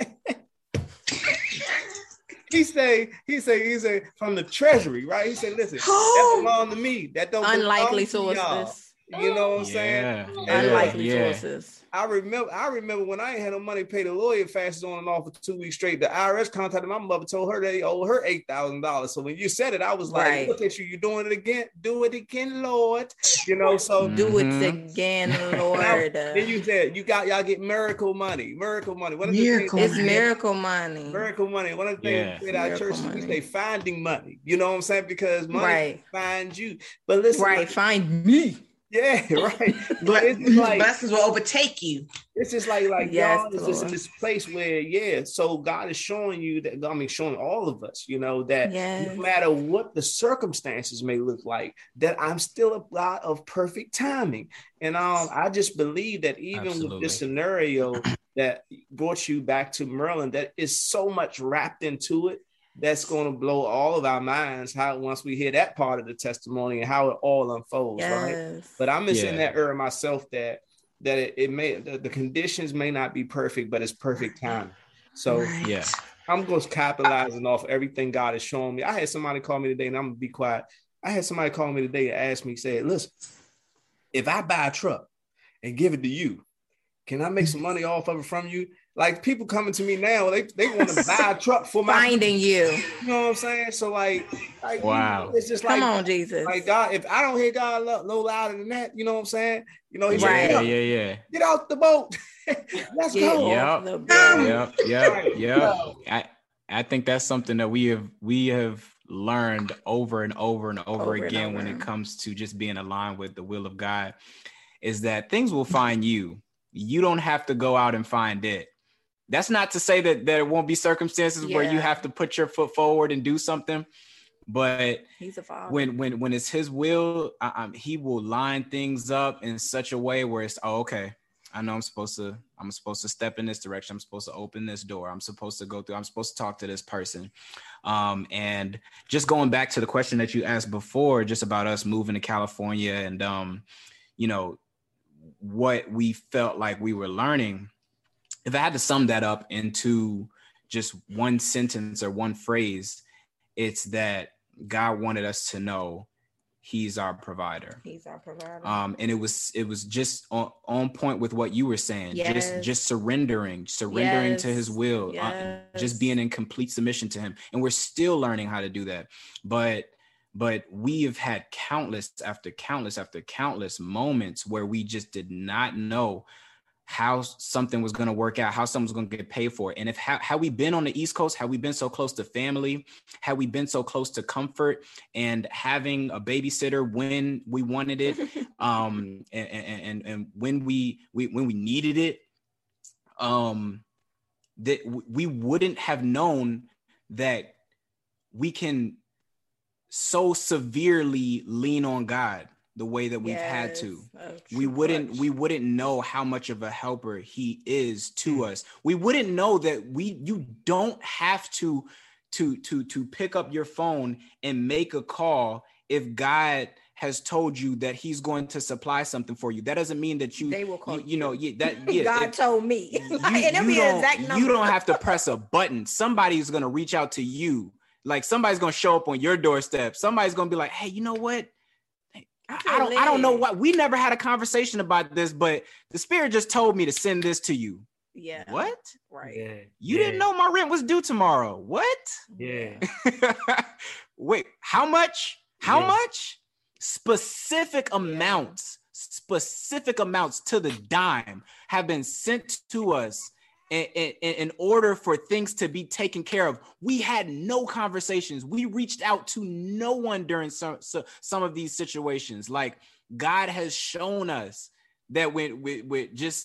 He say from the treasury, right? He said, "Listen, that belongs to me. That don't unlikely belong to y'all." sources. You know what I'm saying? Unlikely sources. I remember when I ain't had no money to pay the lawyer fast on and off for 2 weeks straight. The IRS contacted my mother, told her they owe her $8,000. So when you said it, I was like, "Look at you, you're doing it again. Do it again, Lord." So do it again, Lord. Then you said y'all get miracle money. Miracle money. What is miracle money. Miracle money. One of the things we say at our church is we say finding money. You know what I'm saying? Because money finds you. But listen, find me. Yeah, right. But it's like blessings will overtake you. It's just like y'all is just in this place where, so God is showing you that, showing all of us, that no matter what the circumstances may look like, that I'm still a God of perfect timing. And I just believe that even with this scenario that brought you back to Maryland, that is so much wrapped into it. That's going to blow all of our minds once we hear that part of the testimony and how it all unfolds, right? But I'm just in that era myself that it may the conditions may not be perfect, but it's perfect time. So I'm going to capitalizing off everything God is showing me. I had somebody call me today, and I'm gonna be quiet. I had somebody call me today and ask me, said, "Listen, if I buy a truck and give it to you, can I make some money off of it from you?" Like people coming to me now, they want to buy a truck for my finding you. You know what I'm saying? So like wow, it's just like, come on, Jesus. Like God, if I don't hear God no louder than that, you know what I'm saying? He's right. like, get out the boat. Let's go. Yep. I think that's something that we have learned over and over and over again when it comes to just being aligned with the will of God, is that things will find you. You don't have to go out and find it. That's not to say that there won't be circumstances where you have to put your foot forward and do something, but He's a father. When it's His will, He will line things up in such a way where it's, okay, I know I'm supposed to step in this direction. I'm supposed to open this door. I'm supposed to go through. I'm supposed to talk to this person. And just going back to the question that you asked before, just about us moving to California and what we felt like we were learning. If I had to sum that up into just one sentence or one phrase, it's that God wanted us to know He's our provider. He's our provider. And it was just on point with what you were saying. Just surrendering to His will, just being in complete submission to Him. And we're still learning how to do that. But we have had countless after countless moments where we just did not know how something was going to work out, how something was going to get paid for. And had we been on the East Coast, had we been so close to family, had we been so close to comfort and having a babysitter when we wanted it, and when we needed it, that we wouldn't have known that we can so severely lean on God the way that we've had to. We wouldn't know how much of a helper He is to us. We wouldn't know that you don't have to pick up your phone and make a call if God has told you that He's going to supply something for you. That doesn't mean that they will call God told me. You don't have to press a button. Somebody's going to reach out to you. Like somebody's going to show up on your doorstep. Somebody's going to be like, "Hey, you know what? I don't know why we never had a conversation about this, but the Spirit just told me to send this to you." Yeah. What? Right. Yeah. You didn't know my rent was due tomorrow. What? Yeah. Wait, how much? How Yeah. much? Specific amounts to the dime have been sent to us in order for things to be taken care of. We had no conversations. We reached out to no one during some of these situations. Like, God has shown us that when with just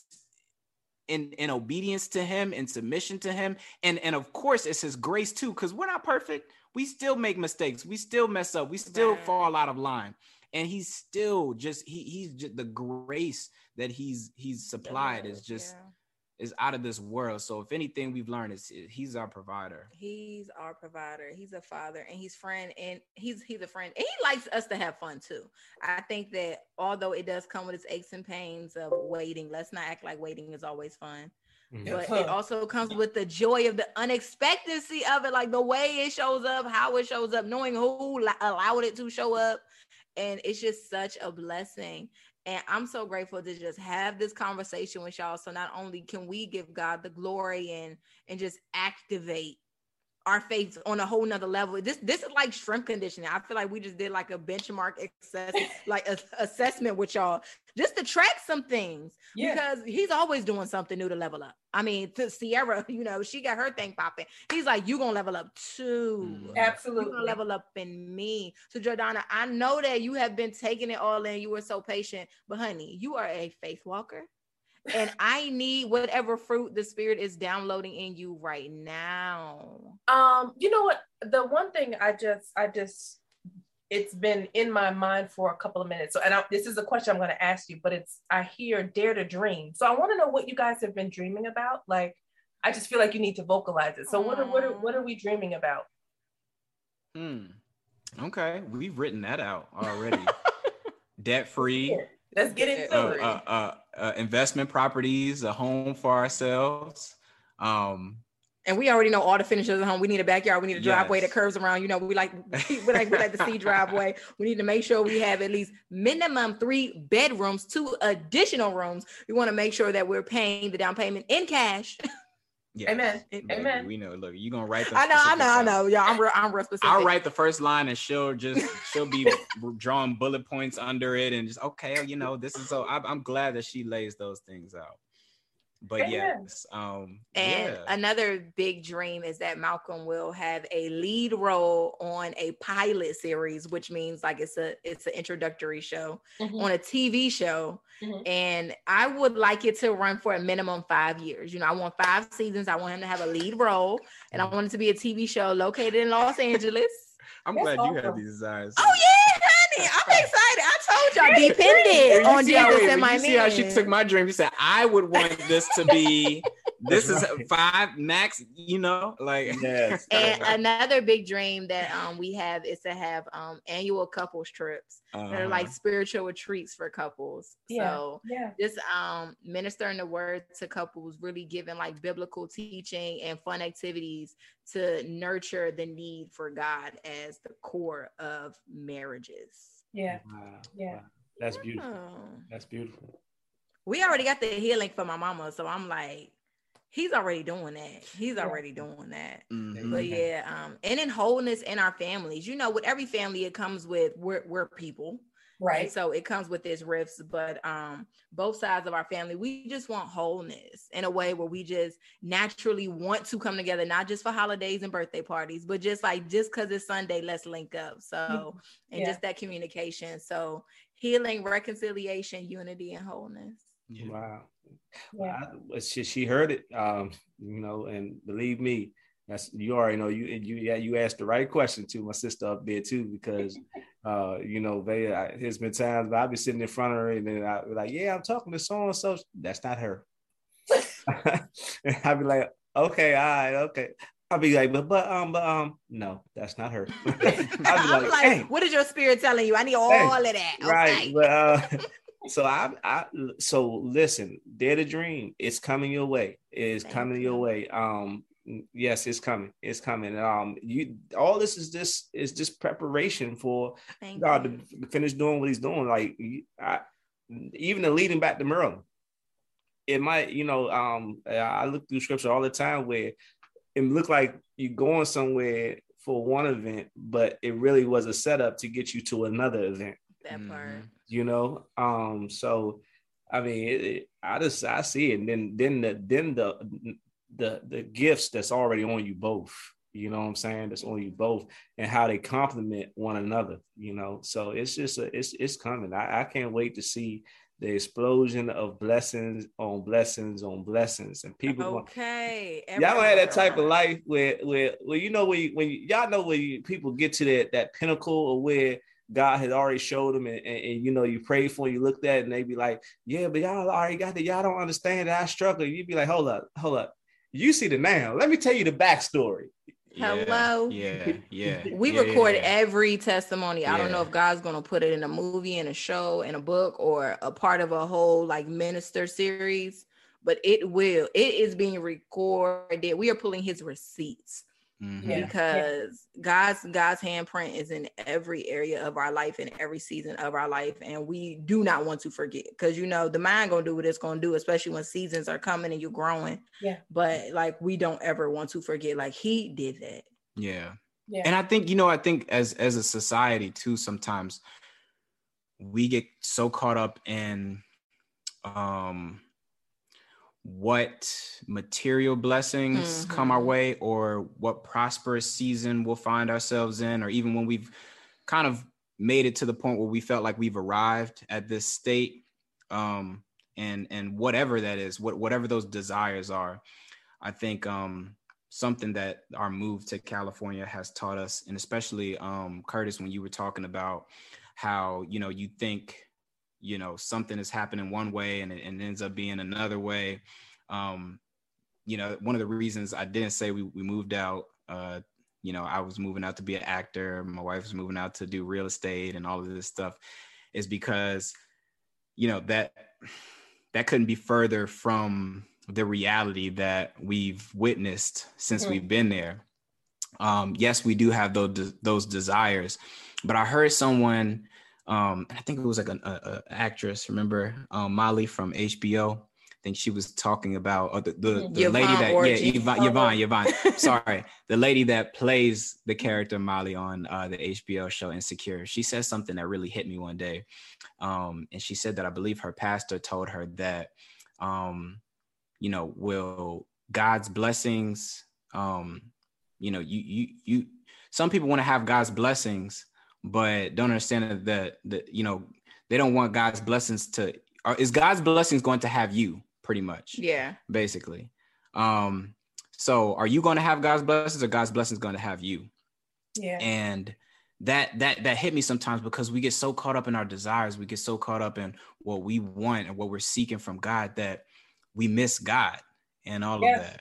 in obedience to him, in submission to him, and of course it's his grace too, because we're not perfect. We still make mistakes. We still mess up. We still fall out of line. And he's still just he's just, the grace that he's supplied is just is out of this world. So if anything we've learned is he's our provider. He's our provider. He's a father, and he's friend, and he's a friend. And he likes us to have fun too. I think that although it does come with its aches and pains of waiting, let's not act like waiting is always fun. But it also comes with the joy of the unexpectancy of it, like the way it shows up, how it shows up, knowing who allowed it to show up. And it's just such a blessing. And I'm so grateful to just have this conversation with y'all. So not only can we give God the glory and just activate our faith on a whole nother level. This is like shrimp conditioning. I feel like we just did like a benchmark assessment with y'all just to track some things, because he's always doing something new to level up. I mean, to Sierra, she got her thing popping. He's like, you gonna level up too. Absolutely. You're gonna level up in me. So Jordana, I know that you have been taking it all in. You were so patient, but honey, you are a faith walker. And I need whatever fruit the Spirit is downloading in you right now. You know what? The one thing I just, it's been in my mind for a couple of minutes. So, this is a question I'm going to ask you, but I hear dare to dream. So I want to know what you guys have been dreaming about. Like, I just feel like you need to vocalize it. So what are we dreaming about? Okay, we've written that out already. Debt free. Let's get into it. Investment properties, a home for ourselves. And we already know all the finishes of the home. We need a backyard. We need a driveway that curves around. We like the C driveway. We need to make sure we have at least minimum 3 bedrooms, 2 additional rooms. We want to make sure that we're paying the down payment in cash. Yeah. Amen. Amen. We know. Look, you're gonna write them. I know. Yeah, I'm real specific. I'll write the first line, and she'll be drawing bullet points under it, and just this is so. I'm glad that she lays those things out. But yes, another big dream is that Malcolm will have a lead role on a pilot series, which means like it's an introductory show on a TV show. And I would like it to run for a minimum 5 years. I want 5 seasons. I want him to have a lead role, and I want it to be a TV show located in Los Angeles. I'm glad you have these desires. Oh yeah, honey, I'm excited. I told y'all, depended on Jesus and my man. You see how she took my dream? She said, I would want this to be, this is 5 max, Yes. And another big dream that we have is to have annual couples trips that are like spiritual retreats for couples. So just ministering the word to couples, really giving like biblical teaching and fun activities to nurture the need for God as the core of marriages. Yeah. Wow. Yeah. Wow. That's beautiful. That's beautiful. We already got the healing for my mama, so I'm like, he's already doing that. He's already doing that. Mm-hmm. But and in wholeness in our families, with every family, it comes with we're people. Right. And so it comes with its rifts, but both sides of our family, we just want wholeness in a way where we just naturally want to come together, not just for holidays and birthday parties, but just because it's Sunday, let's link up. So, and just that communication. So healing, reconciliation, unity, and wholeness. Yeah. Wow. Yeah. She heard it, and believe me, you already know you asked the right question to my sister up there too, because there's been times I'll be sitting in front of her and then I'll be like, I'm talking to so and so. That's not her. And I'll be like, okay, all right, okay. I'll be like, but no, that's not her. I'll be like, hey, what is your spirit telling you? I need all of that. Right. Okay. But so listen, dare to dream. It's coming your way. It's coming your way. Yes, it's coming. It's coming. All this is just preparation for God to finish doing what He's doing. Like even the leading back to Maryland. it might, I look through scripture all the time where it looked like you're going somewhere for one event, but it really was a setup to get you to another event. That part. So I mean, I see it, and then the gifts that's already on you both. You know what I'm saying? That's on you both, and how they complement one another. So it's just it's coming. I can't wait to see the explosion of blessings on blessings on blessings, and people. Okay, y'all don't have that type of life where y'all know where people get to that pinnacle of where God has already showed them, and you pray for, you looked at it, and they be like, yeah, but y'all already got that. Y'all don't understand that I struggle. You'd be like, hold up. You see the now. Let me tell you the backstory. Hello. Yeah. We record every testimony. I don't know if God's going to put it in a movie, in a show, in a book, or a part of a whole like minister series, but it will. It is being recorded. We are pulling his receipts because God's handprint is in every area of our life, in every season of our life, and we do not want to forget, because the mind gonna do what it's gonna do, especially when seasons are coming and you're growing. But like, we don't ever want to forget, like, he did that. And I think as a society too, sometimes we get so caught up in what material blessings come our way, or what prosperous season we'll find ourselves in, or even when we've kind of made it to the point where we felt like we've arrived at this state, and whatever that is, whatever those desires are. I think something that our move to California has taught us, and especially Curtis, when you were talking about how you think something is happening one way and it ends up being another way. One of the reasons I didn't say we moved out, I was moving out to be an actor, my wife was moving out to do real estate and all of this stuff, is because that couldn't be further from the reality that we've witnessed since we've been there. Yes, we do have those desires, but I heard someone, I think it was like an actress, remember Molly from HBO? I think she was talking about the lady that Yvonne. Sorry, the lady that plays the character Molly on the HBO show Insecure. She said something that really hit me one day, and she said that I believe her pastor told her that, will God's blessings, you some people want to have God's blessings, but don't understand that they don't want God's blessings to, or is God's blessings going to have you, pretty much? Basically. So are you going to have God's blessings, or God's blessings going to have you? And that hit me sometimes, because we get so caught up in our desires, we get so caught up in what we want and what we're seeking from God, that we miss God and all of that,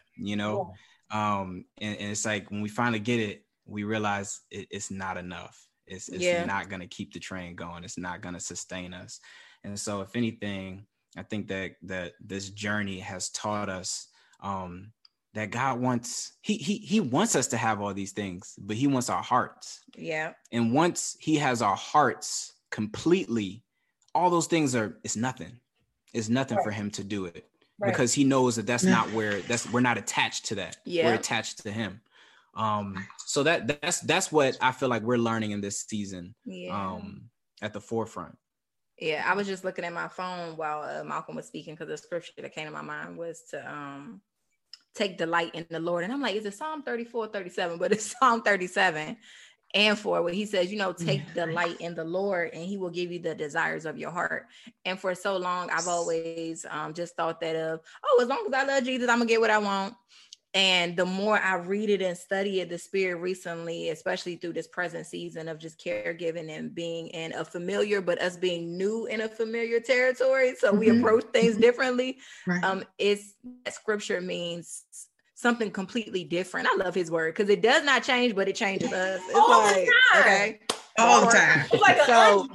and it's like, when we finally get it, we realize it's not enough. It's not going to keep the train going. It's not going to sustain us. And so if anything, I think that this journey has taught us that God wants, he wants us to have all these things, but he wants our hearts. And once he has our hearts completely, all those things it's nothing. It's nothing for him to do it, because he knows that that's not where we're not attached to that. We're attached to him. So that's what I feel like we're learning in this season, at the forefront. I was just looking at my phone while Malcolm was speaking, because the scripture that came to my mind was to take delight in the Lord. And I'm like, is it Psalm 34, 37? But it's Psalm 37 and 4, where he says, take delight in the Lord and he will give you the desires of your heart. And for so long, I've always just thought that as long as I love Jesus, I'm gonna get what I want. And the more I read it and study it, the Spirit recently, especially through this present season of just caregiving and being in a familiar, but us being new in a familiar territory, so we approach things differently. It's that scripture means something completely different. I love his word, because it does not change, but it changes us. It's all the time. It's like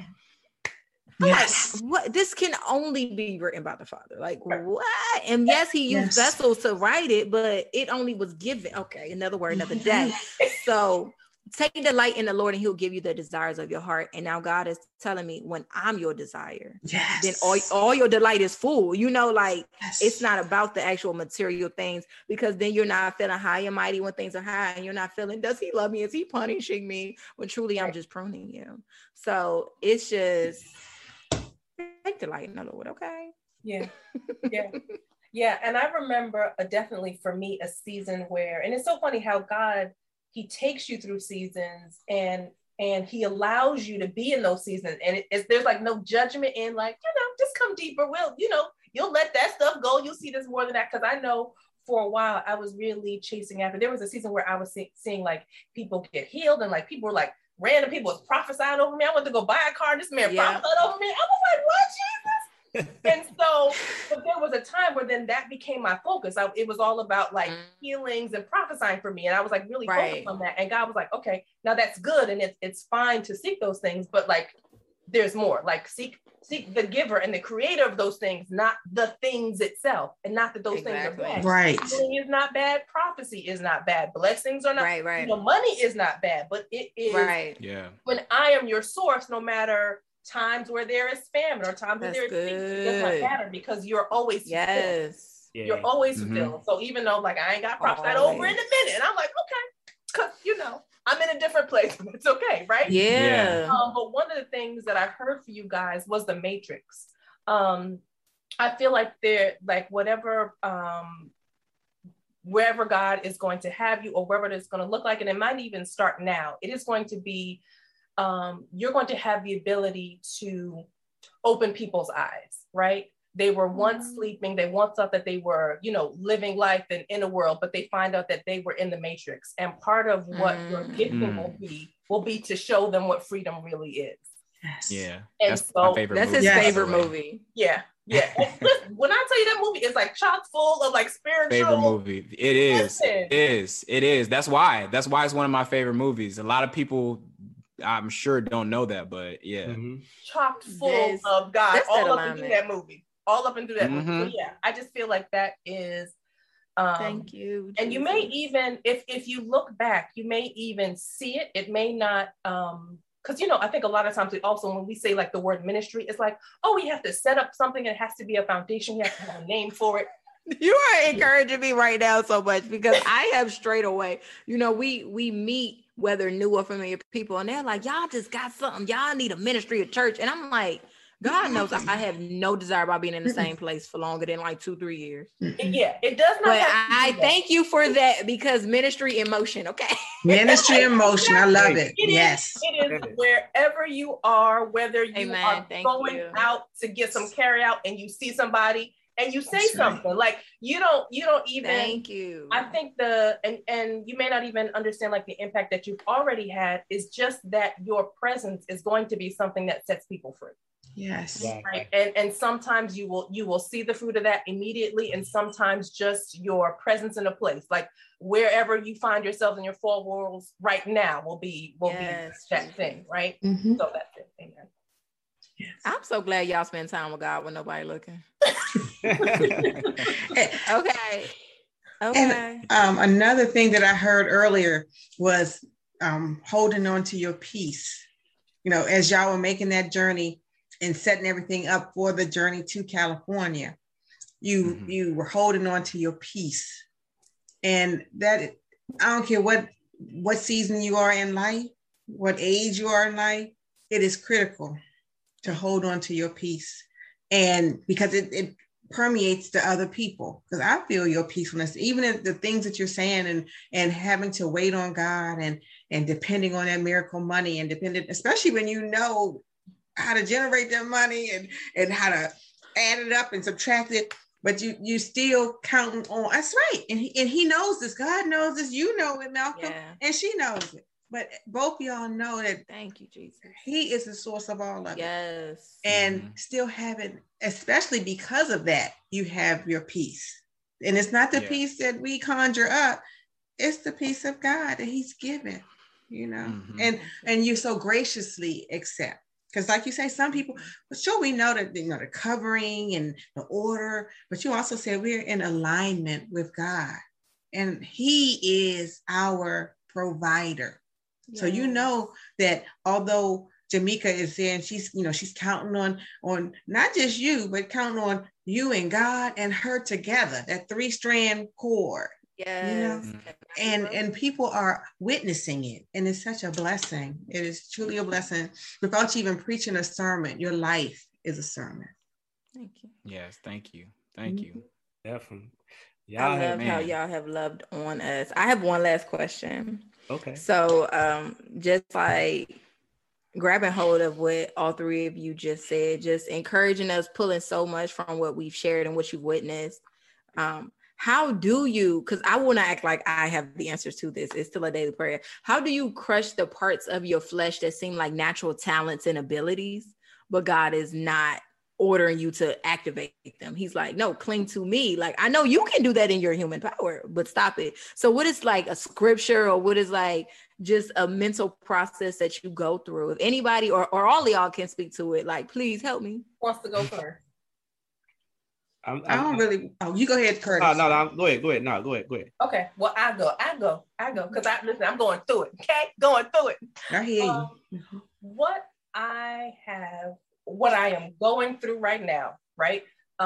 yes. Like, what? This can only be written by the Father. Like, what? And yes, he used vessels to write it, but it only was given. Okay, another word, another day. So take delight in the Lord and he'll give you the desires of your heart. And now God is telling me, when I'm your desire, Yes. then all your delight is full. You know, like Yes. it's not about the actual material things, because then you're not feeling high and mighty when things are high, and you're not feeling, does he love me? Is he punishing me? When truly I'm just pruning you. So it's just take delight in the Lord, okay? Yeah. Yeah. And I remember definitely for me a season where, and it's so funny how God, he takes you through seasons and he allows you to be in those seasons. And there's like no judgment in, like, just come deeper. You'll let that stuff go. You'll see this more than that. Cause I know for a while I was really chasing after, there was a season where I was seeing like people get healed, and like people were like, random people was prophesying over me. I went to go buy a car. This man prophesied over me. I was like, what, Jesus? And so, but there was a time where then that became my focus. It was all about like healings and prophesying for me. And I was like really focused on that. And God was like, okay, now that's good. And it's fine to seek those things, but like, there's more. Like seek the giver and the creator of those things, not the things itself, and not that those things are bad. Right. Healing is not bad. Prophecy is not bad. Blessings are not, right. Money is not bad, but it is when I am your source, no matter times where there is famine or times where there is peace, it does not matter, because you're always fulfilled. You're always fulfilled. So even though like I ain't got prophesied over in a minute, and I'm like, okay, because I'm in a different place. It's okay, right? Yeah. But one of the things that I heard for you guys was the matrix. I feel like they're like whatever, wherever God is going to have you, or wherever it's going to look like, and it might even start now. It is going to be, you're going to have the ability to open people's eyes, right? They were once sleeping. They once thought that they were, living life and in a world, but they find out that they were in the matrix. And part of what your gifting will be to show them what freedom really is. Yes. Yeah. And that's so my favorite that's movie. his favorite movie. Yeah. When I tell you that movie is like chock full of like spiritual. Favorite movie. It is. It is. That's why it's one of my favorite movies. A lot of people, I'm sure, don't know that, but yeah. Chock full of God all up into that movie. All up into that movie. So yeah, I just feel like that is thank you, Jesus. And you may even, if you look back, you may even see it. It may not because I think a lot of times we also, when we say like the word ministry, it's like, oh, we have to set up something. It has to be a foundation. You have to have a name for it. You are encouraging me right now so much, because I have straight away, we meet, whether new or familiar people, and they're like, y'all just got something. Y'all need a ministry, a church. And I'm like, God knows I have no desire about being in the same place for longer than like 2-3 years. Yeah, it does not. But I thank you for that, because ministry in motion, okay? Ministry in motion. I love it. Yes. It is wherever you are, whether you are going out to get some carry out and you see somebody and you say something like you don't even. Thank you. I think and you may not even understand like the impact that you've already had is just that your presence is going to be something that sets people free. Yes. Right. And sometimes you will see the fruit of that immediately, and sometimes just your presence in a place, like wherever you find yourself in your four walls right now will be that thing, right? So that's it. Amen. Yes. I'm so glad y'all spend time with God when nobody looking. Okay. And another thing that I heard earlier was holding on to your peace. As y'all were making that journey and setting everything up for the journey to California, you were holding on to your peace. And that, I don't care what season you are in life, what age you are in life, it is critical to hold on to your peace. And because it permeates to other people, because I feel your peacefulness, even if the things that you're saying and having to wait on God and depending on that miracle money, and especially when you know how to generate that money and how to add it up and subtract it, but you still counting on, that's right. And he knows this, God knows this, you know it, Malcolm, and she knows it. But both of y'all know that. Thank you, Jesus. He is the source of all of it. Yes. And still having, especially because of that, you have your peace. And it's not the peace that we conjure up. It's the peace of God that he's given, and you so graciously accept. Because like you say, some people, sure, we know that, the covering and the order, but you also say we're in alignment with God, and he is our provider. So you know that although Jamaica is there and she's counting on not just you, but counting on you and God and her together, that 3-strand cord. Yes. And people are witnessing it, and it's such a blessing. It is truly a blessing. Without you even preaching a sermon, your life is a sermon. Thank you. Yes, thank you. Definitely. I love how y'all have loved on us. I have one last question. Okay. So just like grabbing hold of what all three of you just said, just encouraging us, pulling so much from what we've shared and what you've witnessed. How do you, because I will not act like I have the answers to this. It's still a daily prayer. How do you crush the parts of your flesh that seem like natural talents and abilities, but God is not ordering you to activate them? He's like, no, cling to me. Like, I know you can do that in your human power, but stop it. So what is like a scripture, or what is like just a mental process that you go through? If anybody or all of y'all can speak to it, like, please help me. Who wants to go first? I don't really. Oh, you go ahead, Curtis. No, go ahead. No, go ahead. Okay, well, I go, because I'm going through it. Okay, going through it. I hear you. What I am going through right now, right,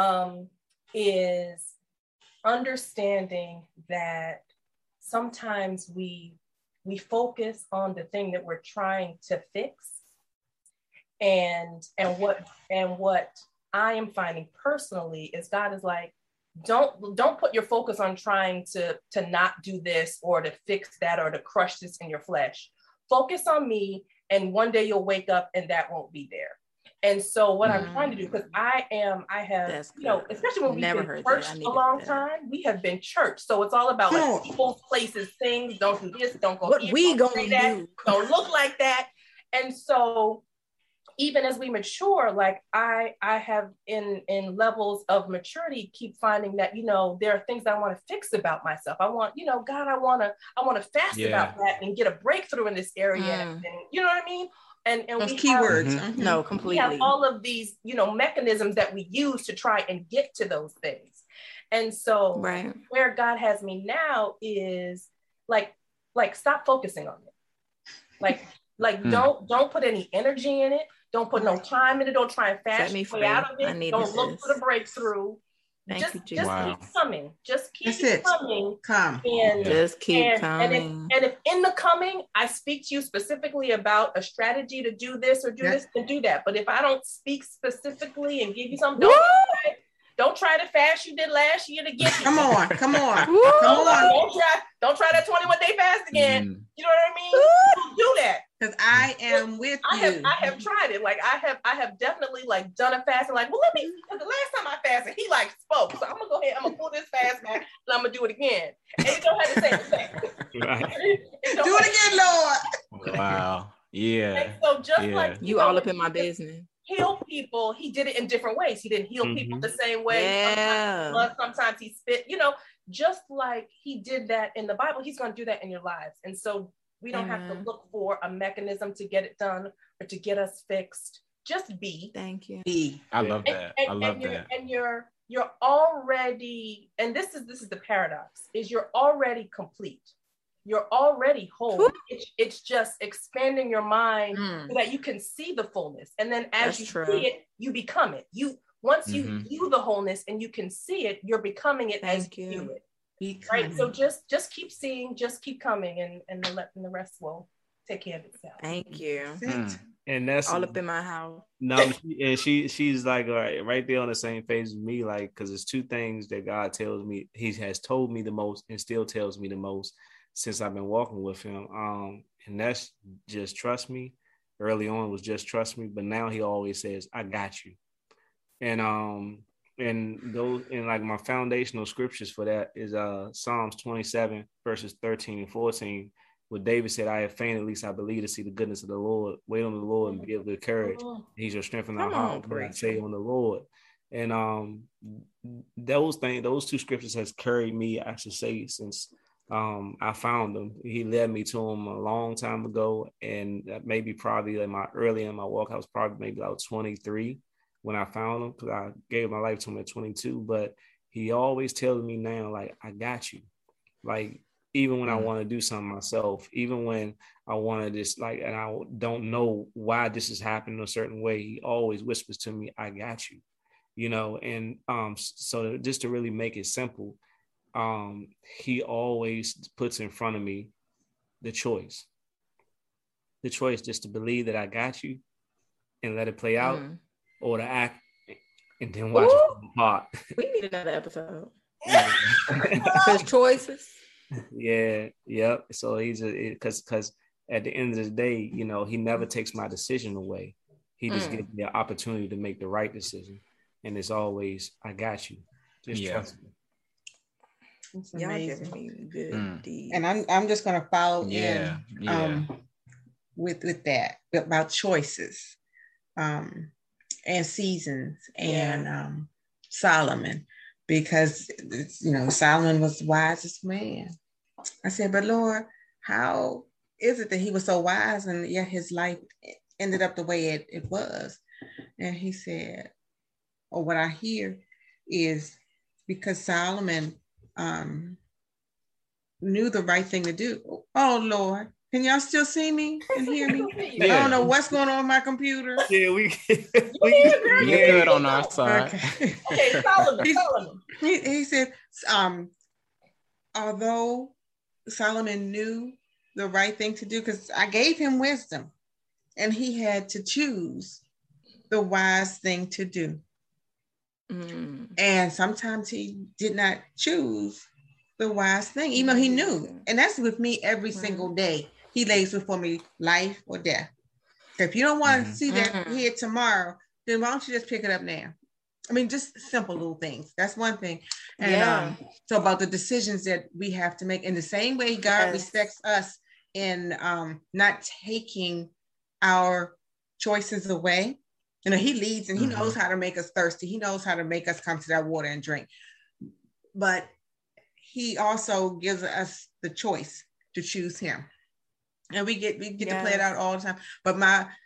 is understanding that sometimes we focus on the thing that we're trying to fix, and what I am finding personally is God is like, don't put your focus on trying to not do this or to fix that or to crush this in your flesh. Focus on me, and one day you'll wake up and that won't be there. And so what I'm trying to do, because I have, especially when we've been church a long time, we have been church. So it's all about like people, places, things. Don't do this, don't go here, don't do that, don't look like that. And so even as we mature, like I have in levels of maturity, keep finding that, there are things that I want to fix about myself. I want, God, I want to fast about that and get a breakthrough in this area. And you know what I mean? And those we keywords. Have, No, completely. We have all of these, mechanisms that we use to try and get to those things. And so where God has me now is like stop focusing on it. Like don't put any energy in it. Don't put no time in it. Don't try and fast your way out of it. Don't look for the breakthrough. Just keep coming. Just keep coming. Just keep coming. And if in the coming, I speak to you specifically about a strategy to do this or do this, then do that. But if I don't speak specifically and give you something, don't try the fast you did last year to get you. Come on. Don't try that 21-day fast again. You know what I mean? Don't do that. Because I am with you. I have tried it. Like I have definitely like done a fast and like, well, let me, because the last time I fasted, he like spoke. So I'm gonna go ahead, I'm gonna pull this fast back and I'm gonna do it again. And you don't have to say the same. Right. Do it again, Lord. Wow. Yeah. And so just like you all up in my business. Heal people, he did it in different ways. He didn't heal people the same way. Yeah. Sometimes he spit, just like he did that in the Bible, he's going to do that in your lives. And so we don't have to look for a mechanism to get it done or to get us fixed. Just be. Thank you. Be. I love that. I love that. And you're already, and this is the paradox, is you're already complete. You're already whole. It's just expanding your mind so that you can see the fullness. And then as you see it, you become it. Once you view the wholeness and you can see it, you're becoming it as you view it. Right. So just keep seeing, just keep coming, and the rest will take care of itself. Thank you. And that's all up in my house. No, and she's like right there on the same page as me, like, because it's two things that God tells me. He has told me the most and still tells me the most since I've been walking with him. And that's just trust me. Early on was just trust me, but now he always says, I got you. And like my foundational scriptures for that is Psalms 27 verses 13 and 14, where David said, I have fainted, at least I believe, to see the goodness of the Lord. Wait on the Lord and be of good courage. He's your strength in our heart. Say on the Lord. And those two scriptures has carried me, I should say, since I found him. He led me to him a long time ago, and maybe probably early in my walk, I was probably maybe about 23 when I found him, because I gave my life to him at 22. But he always tells me now, like, I got you. Like, even when I want to do something myself, even when I want to just like, and I don't know why this is happening a certain way, he always whispers to me, I got you, you know? And so just to really make it simple, he always puts in front of me the choice just to believe that I got you and let it play out, or to act and then watch it fall apart. We need another episode. His choices. Yeah, yep. So he's because at the end of the day, you know, he never takes my decision away. He just gives me the opportunity to make the right decision. And it's always, I got you. Just trust me. It's Y'all amazing. giving me good deeds. And I'm just gonna follow in with that about choices and seasons and Solomon, because you know Solomon was the wisest man. I said, but Lord, how is it that he was so wise and yet his life ended up the way it was? And he said, or what I hear is because Solomon knew the right thing to do. Oh Lord, can y'all still see me and hear me? I don't know what's going on with my computer. Yeah, we you're good on our side. Okay, Solomon. He said, although Solomon knew the right thing to do, because I gave him wisdom, and he had to choose the wise thing to do. And sometimes he did not choose the wise thing, even though he knew. And that's with me every single day. He lays before me life or death. If you don't want to see that here tomorrow, then why don't you just pick it up now? I mean, just simple little things. That's one thing. And so about the decisions that we have to make, in the same way God respects us in not taking our choices away. You know, he leads and he knows how to make us thirsty. He knows how to make us come to that water and drink. But he also gives us the choice to choose him. And we get to play it out all the time. But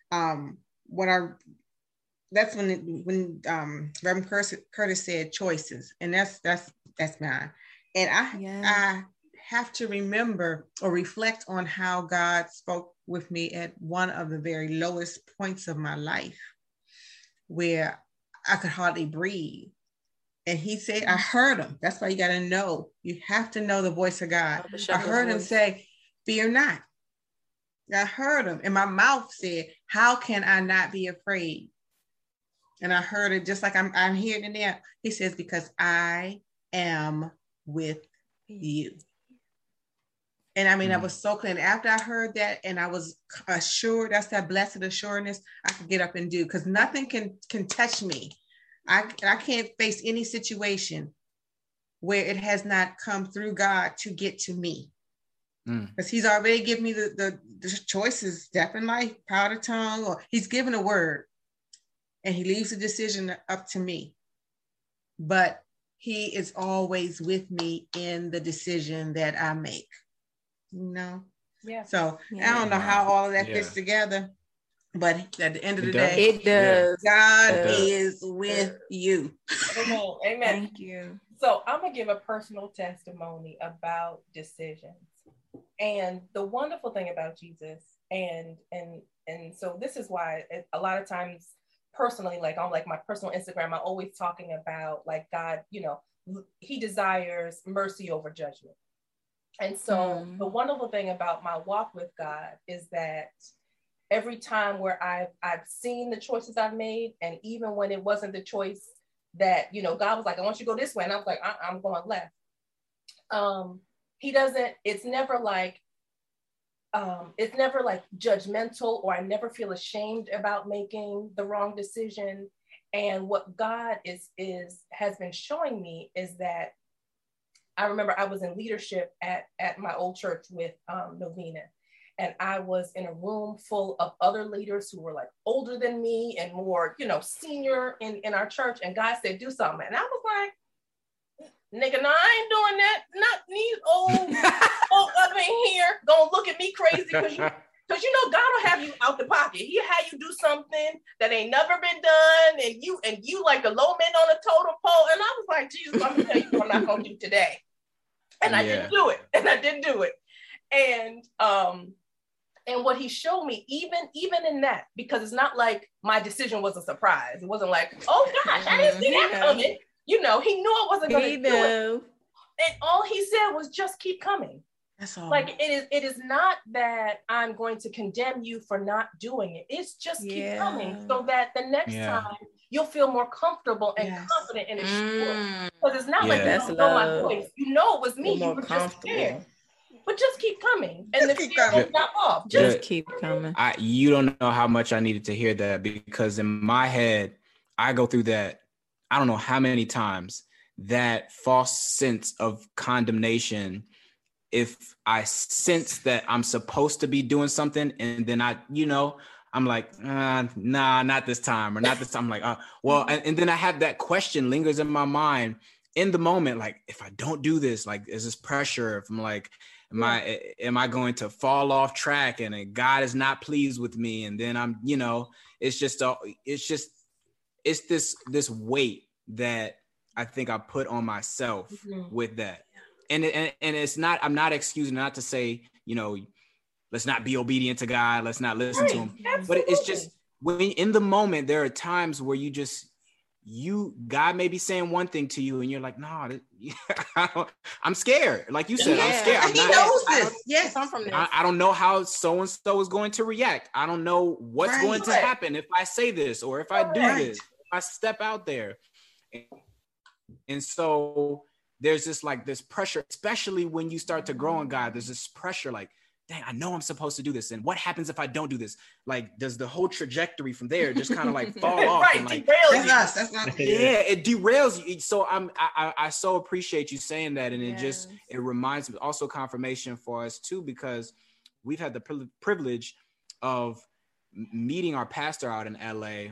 that's when Reverend Curtis said choices, and that's mine. And I have to remember or reflect on how God spoke with me at one of the very lowest points of my life, where I could hardly breathe. And he said, I heard him. That's why you got to know. You have to know the voice of God. I heard him say, fear not. I heard him. And my mouth said, how can I not be afraid? And I heard it just like I'm hearing it now. He says, because I am with you. And I mean, I was so clear. And after I heard that and I was assured, that's that blessed assurance, I could get up and do, because nothing can touch me. I can't face any situation where it has not come through God to get to me. Because he's already given me the choices, death and life, power to tongue, or he's given a word. And he leaves the decision up to me. But he is always with me in the decision that I make. You know? Yeah. So I don't know how all of that fits together. But at the end of the day, it does. God is with you. Amen. Amen. Thank you. So I'm going to give a personal testimony about decisions. And the wonderful thing about Jesus, and so this is why a lot of times personally, like on like my personal Instagram, I'm always talking about like God, you know, he desires mercy over judgment. And so the wonderful thing about my walk with God is that every time where I've seen the choices I've made, and even when it wasn't the choice that, you know, God was like, I want you to go this way. And I was like, I'm going left. He doesn't, it's never like judgmental, or I never feel ashamed about making the wrong decision. And what God has been showing me is that I remember I was in leadership at my old church with Novena, and I was in a room full of other leaders who were like older than me and more, you know, senior in our church. And God said, do something. And I was like, nigga, no, I ain't doing that. Not these old folk up in here gonna look at me crazy because you know God will have you out the pocket. He'll have you do something that ain't never been done, and you like the low man on a totem pole. And I was like, Jesus, I'm gonna tell you what I'm not gonna do today. And I didn't do it. And what he showed me, even in that, because it's not like my decision was a surprise. It wasn't like, oh gosh, I didn't see that coming. You know, he knew I wasn't going to do it. And all he said was just keep coming. That's all. Like it is not that I'm going to condemn you for not doing it. It's just keep coming so that the next time you'll feel more comfortable and confident and assured. Because it's not like you don't know my voice. You know it was me. You were just scared. But just keep coming. And the fear will stop off. Just keep coming. You don't know how much I needed to hear that, because in my head, I go through that, I don't know how many times, that false sense of condemnation. If I sense that I'm supposed to be doing something and then I'm like, nah, not this time or not this time. I'm like, well, and then I have that question lingers in my mind in the moment. Like, if I don't do this, like, is this pressure? If I'm like, am I going to fall off track and God is not pleased with me? And then I'm, it's this weight that I think I put on myself with that. And it's not, I'm not excusing, not to say, let's not be obedient to God. Let's not listen to him. Absolutely. But it's just when in the moment, there are times where God may be saying one thing to you and you're like, no, I'm scared. Like you said, I'm scared. He knows this. Yes. I don't know how so-and-so is going to react. I don't know what's going to happen if I say this or if I do this, if I step out there. And so there's this pressure, especially when you start to grow in God, there's this pressure like, dang, I know I'm supposed to do this. And what happens if I don't do this? Like, does the whole trajectory from there just kind of like fall off? And like, that's not it derails you. So I so appreciate you saying that. And it reminds me, also confirmation for us too, because we've had the privilege of meeting our pastor out in LA,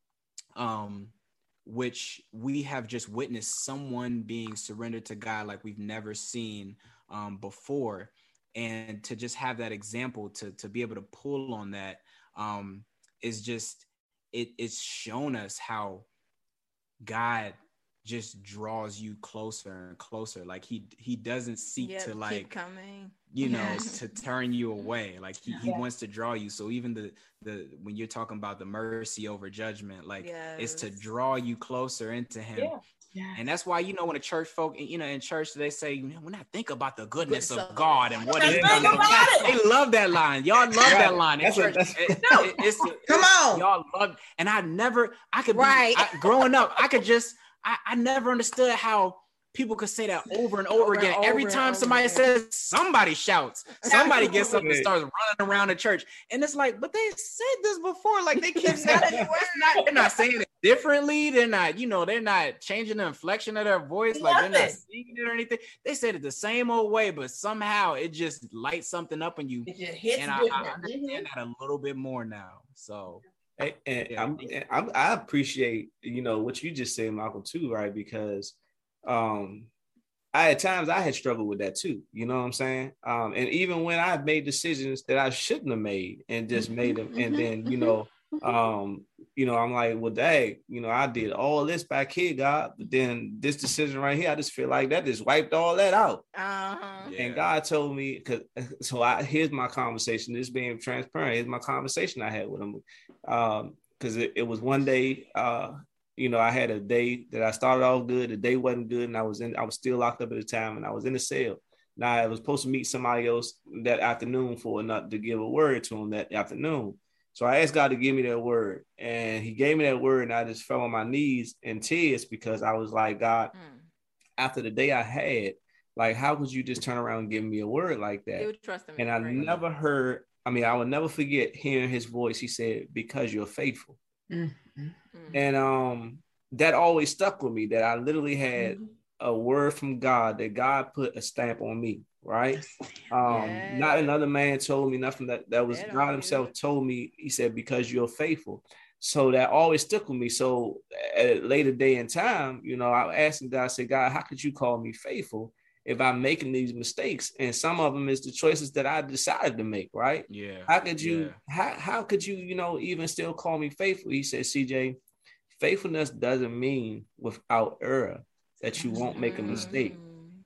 which we have just witnessed someone being surrendered to God like we've never seen before. And to just have that example to be able to pull on that is just, it's shown us how God just draws you closer and closer. Like he doesn't seek to like, keep coming. To turn you away. Like he wants to draw you. So even the when you're talking about the mercy over judgment, like it's to draw you closer into him. Yeah. Yes. And that's why, when a church folk, in church, they say, when I think about the goodness of God and what he's done, they love that line. Y'all love that line. In church. Come on. Y'all love, and growing up, I never understood how people could say that over and over again. Every time somebody says, somebody shouts, somebody gets up and starts running around the church. And it's like, but they said this before. Like they keep saying it. They're not saying it differently. They're not, they're not changing the inflection of their voice. Like they're not singing it or anything. They said it the same old way, but somehow it just lights something up in you. It just hits and I understand that a little bit more now. So. I appreciate, what you just said, Malcolm, too, right? Because at times I had struggled with that too. You know what I'm saying? And even when I've made decisions that I shouldn't have made and just made them, and then, I'm like, well, dang, I did all this back here, God, but then this decision right here, I just feel like that just wiped all that out. And God told me, here's my conversation, this being transparent, here's my conversation I had with him. Because it was one day, I had a day that I started off good, the day wasn't good, and I was still locked up at the time, and I was in the cell. Now I was supposed to meet somebody else that afternoon to give a word to him that afternoon. So I asked God to give me that word, and he gave me that word, and I just fell on my knees in tears because I was like, God, after the day I had, like, how could you just turn around and give me a word like that? And I will never forget hearing his voice. He said, because you're faithful. Mm-hmm. And that always stuck with me, that I literally had a word from God, that God put a stamp on me. Right. Not another man told me nothing, that was God himself told me. He said, because you're faithful. So that always stuck with me. So at a later day in time, I asked him, God, I said, God, how could you call me faithful if I'm making these mistakes? And some of them is the choices that I decided to make. Right. Yeah. How could you, how could you, even still call me faithful? He said, CJ, faithfulness doesn't mean without error that you won't make a mistake.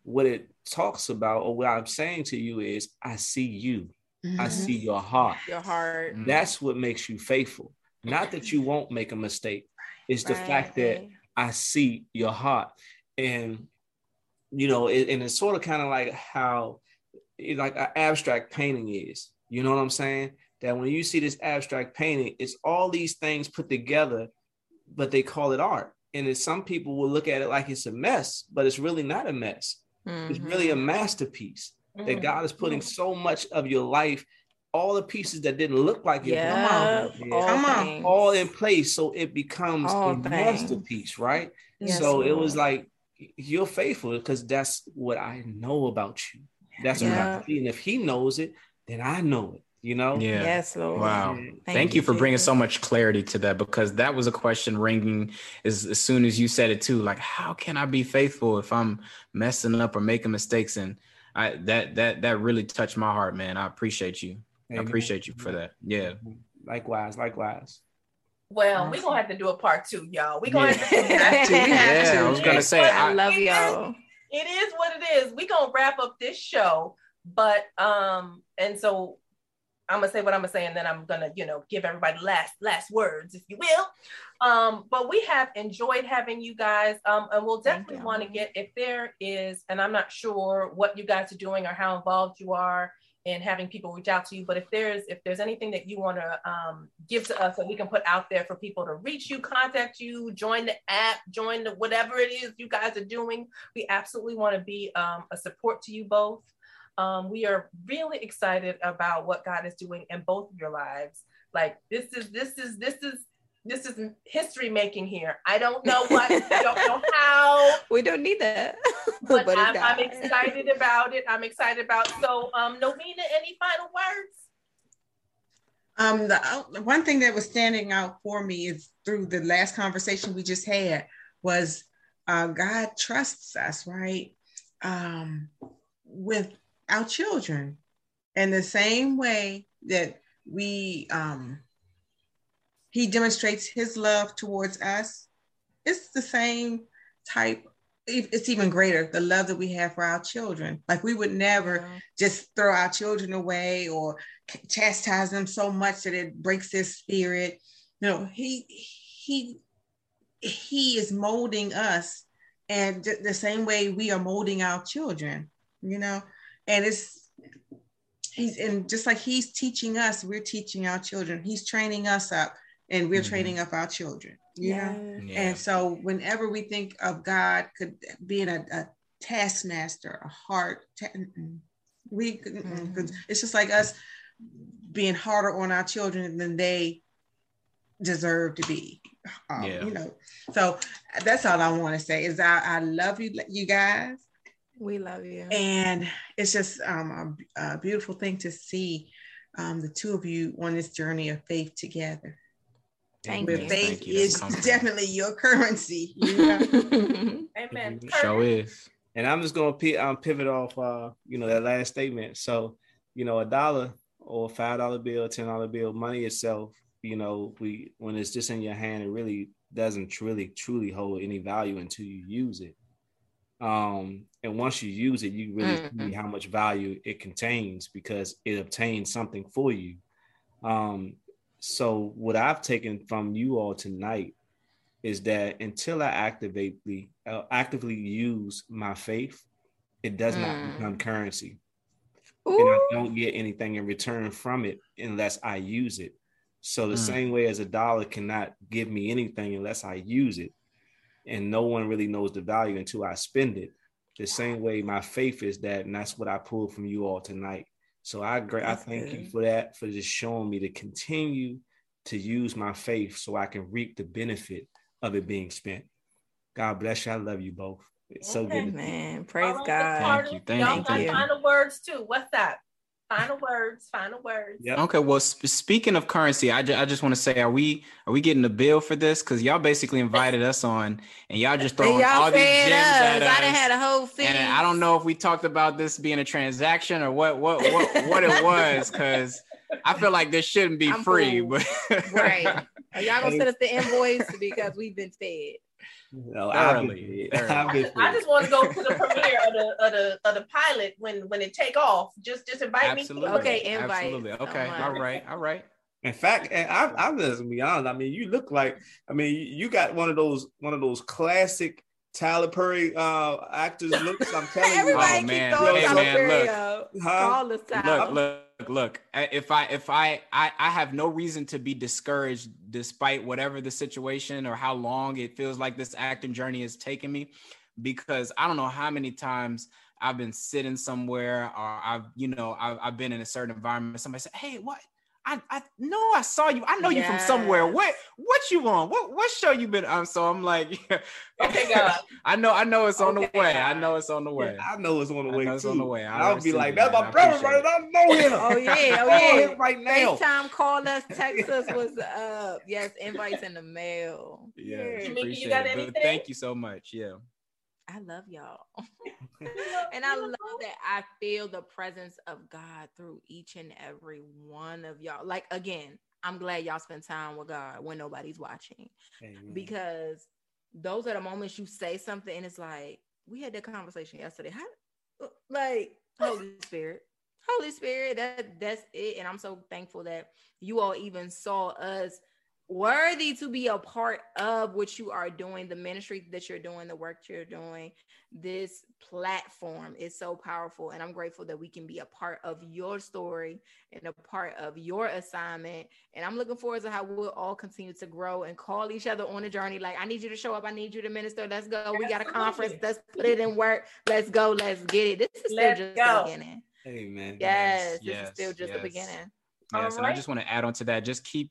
what it talks about, or what I'm saying to you is, I see you. I see your heart. Your heart. That's what makes you faithful. Not that you won't make a mistake. It's the fact that I see your heart. And, you know, and it's sort of kind of like how, like an abstract painting is. You know what I'm saying? That when you see this abstract painting, it's all these things put together, but they call it art. And some people will look at it like it's a mess, but it's really not a mess. It's really a masterpiece that God is putting so much of your life, all the pieces that didn't look like it, all in place, so it becomes a masterpiece, right? Yes, so it was like, you're faithful because that's what I know about you. That's what I see. And if he knows it, then I know it, you know? Yeah. Yes, Lord. Wow. Thank you for bringing so much clarity to that, because that was a question ringing as soon as you said it too. Like, how can I be faithful if I'm messing up or making mistakes? And that really touched my heart, man. I appreciate you. Amen. I appreciate you for that. Yeah. Likewise. Well, we're going to have to do a part 2, y'all. We're going to have to. Yeah, I was going to say, I love y'all. It is what it is. We're going to wrap up this show. But, and so I'm going to say what I'm going to say, and then I'm going to, you know, give everybody last words, if you will. But we have enjoyed having you guys. And we'll definitely want to get, if there is, and I'm not sure what you guys are doing or how involved you are in having people reach out to you, but if there's anything that you want to give to us that we can put out there for people to reach you, contact you, join the app, join the whatever it is you guys are doing, we absolutely want to be a support to you both. We are really excited about what God is doing in both of your lives. Like, this is history making here. I don't know what, I don't know how. We don't need that. But I'm excited about it. So, Novena, any final words? The one thing that was standing out for me is through the last conversation we just had was God trusts us, right? With our children. And the same way that he demonstrates his love towards us, it's the same type. It's even greater, the love that we have for our children. Like, we would never just throw our children away or chastise them so much that it breaks their spirit. You know, he is molding us, and the same way we are molding our children, you know, and and just like he's teaching us, we're teaching our children. He's training us up, and we're training up our children. You know? Yeah. And so whenever we think of God could being a taskmaster, a hard, it's just like us being harder on our children than they deserve to be. You know, so that's all I want to say is I love you guys. We love you. And it's just a beautiful thing to see the two of you on this journey of faith together. Thank you. Faith is definitely your currency. You know? Amen. Sure is. And I'm just going to pivot off, that last statement. So, $1 or $5 bill, $10 bill, money itself, when it's just in your hand, it really doesn't truly hold any value until you use it. And once you use it, you really see how much value it contains because it obtains something for you. So what I've taken from you all tonight is that until I actively use my faith, it does not become currency. Ooh. And I don't get anything in return from it unless I use it. So the same way as $1 cannot give me anything unless I use it, and no one really knows the value until I spend it. The same way my faith is that, and that's what I pulled from you all tonight. So I thank you for that, for just showing me to continue to use my faith so I can reap the benefit of it being spent. God bless you. I love you both. It's so good. Man, praise God. Thank you. Y'all got final words too. What's that? Final words. Yep. Okay. Well, speaking of currency, I just want to say, are we getting a bill for this? Because y'all basically invited us on, and y'all just throwing all these gems at us. I done had a whole feed. And I don't know if we talked about this being a transaction or what it was, because I feel like this shouldn't be free. But right. Are y'all gonna send us the invoice because we've been fed? No, Thoroughly. I just want to go to the premiere of the pilot when it take off. Just invite me. Okay, invite. Absolutely. Okay. All right. In fact, and I'm just gonna be honest. I mean, you look like, you got one of those classic Tyler Perry actors looks. I'm telling you. Everybody Oh, man. keep throwing Hey, Tyler man, Perry look. up Huh? all the time. Look. If I have no reason to be discouraged despite whatever the situation or how long it feels like this acting journey has taken me, because I don't know how many times I've been sitting somewhere or I've been in a certain environment. Somebody said, "Hey, what? I know I saw you. I know you from somewhere. What you on? What show you been on?" So I'm like, okay, God. I know it's on the way. God. I know it's on the way. I know it's on the way too. It's on the way. I'll be like, that. "That's my brother, right? I know him." Oh yeah. I know him right now. FaceTime, call us, text us. What's up? Yes, invites in the mail. Yeah, Tamika, appreciate you got it. anything? But thank you so much. Yeah. I love y'all. And I love that I feel the presence of God through each and every one of y'all. Like, again, I'm glad y'all spend time with God when nobody's watching. Amen. Because those are the moments you say something and it's like, we had that conversation yesterday. Holy Spirit, that's it. And I'm so thankful that you all even saw us worthy to be a part of what you are doing, the ministry that you're doing, the work you're doing. This platform is so powerful, and I'm grateful that we can be a part of your story and a part of your assignment. And I'm looking forward to how we'll all continue to grow and call each other on a journey. Like, I need you to show up, I need you to minister. Let's go. We got a conference. Let's put it in work. Let's go. Let's get it. This is still just the beginning. Amen. Yes, this is still just the beginning. Yes, and I just want to add on to that. Just keep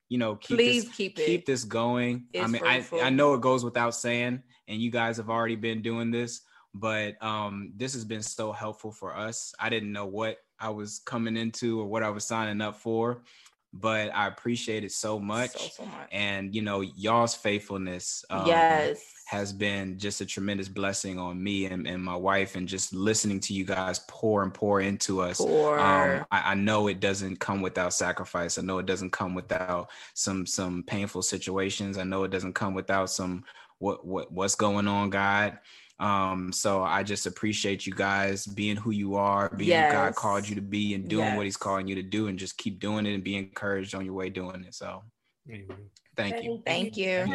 this going. I know it goes without saying, and you guys have already been doing this, but this has been so helpful for us. I didn't know what I was coming into or what I was signing up for, but I appreciate it so much. So much. And y'all's faithfulness has been just a tremendous blessing on me and my wife, and just listening to you guys pour into us. I know it doesn't come without sacrifice. I know it doesn't come without some painful situations. I know it doesn't come without some what's going on, God. So I just appreciate you guys being who you are, being who God called you to be, and doing what he's calling you to do, and just keep doing it and be encouraged on your way doing it. So thank you. Thank you.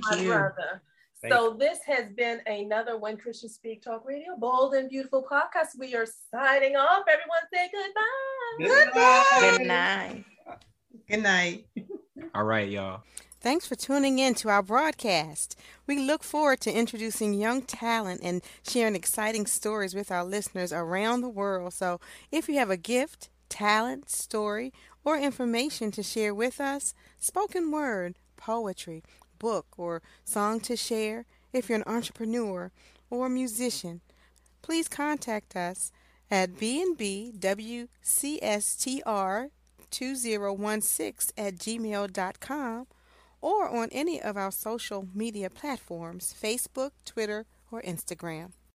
So this has been another When Christians Speak Talk Radio, Bold and Beautiful podcast. We are signing off. Everyone say goodbye. Good night. Good night. All right, y'all. Thanks for tuning in to our broadcast. We look forward to introducing young talent and sharing exciting stories with our listeners around the world. So if you have a gift, talent, story, or information to share with us, spoken word, poetry, book, or song to share, if you're an entrepreneur or a musician, please contact us at bnbwcstr2016@gmail.com or on any of our social media platforms, Facebook, Twitter, or Instagram.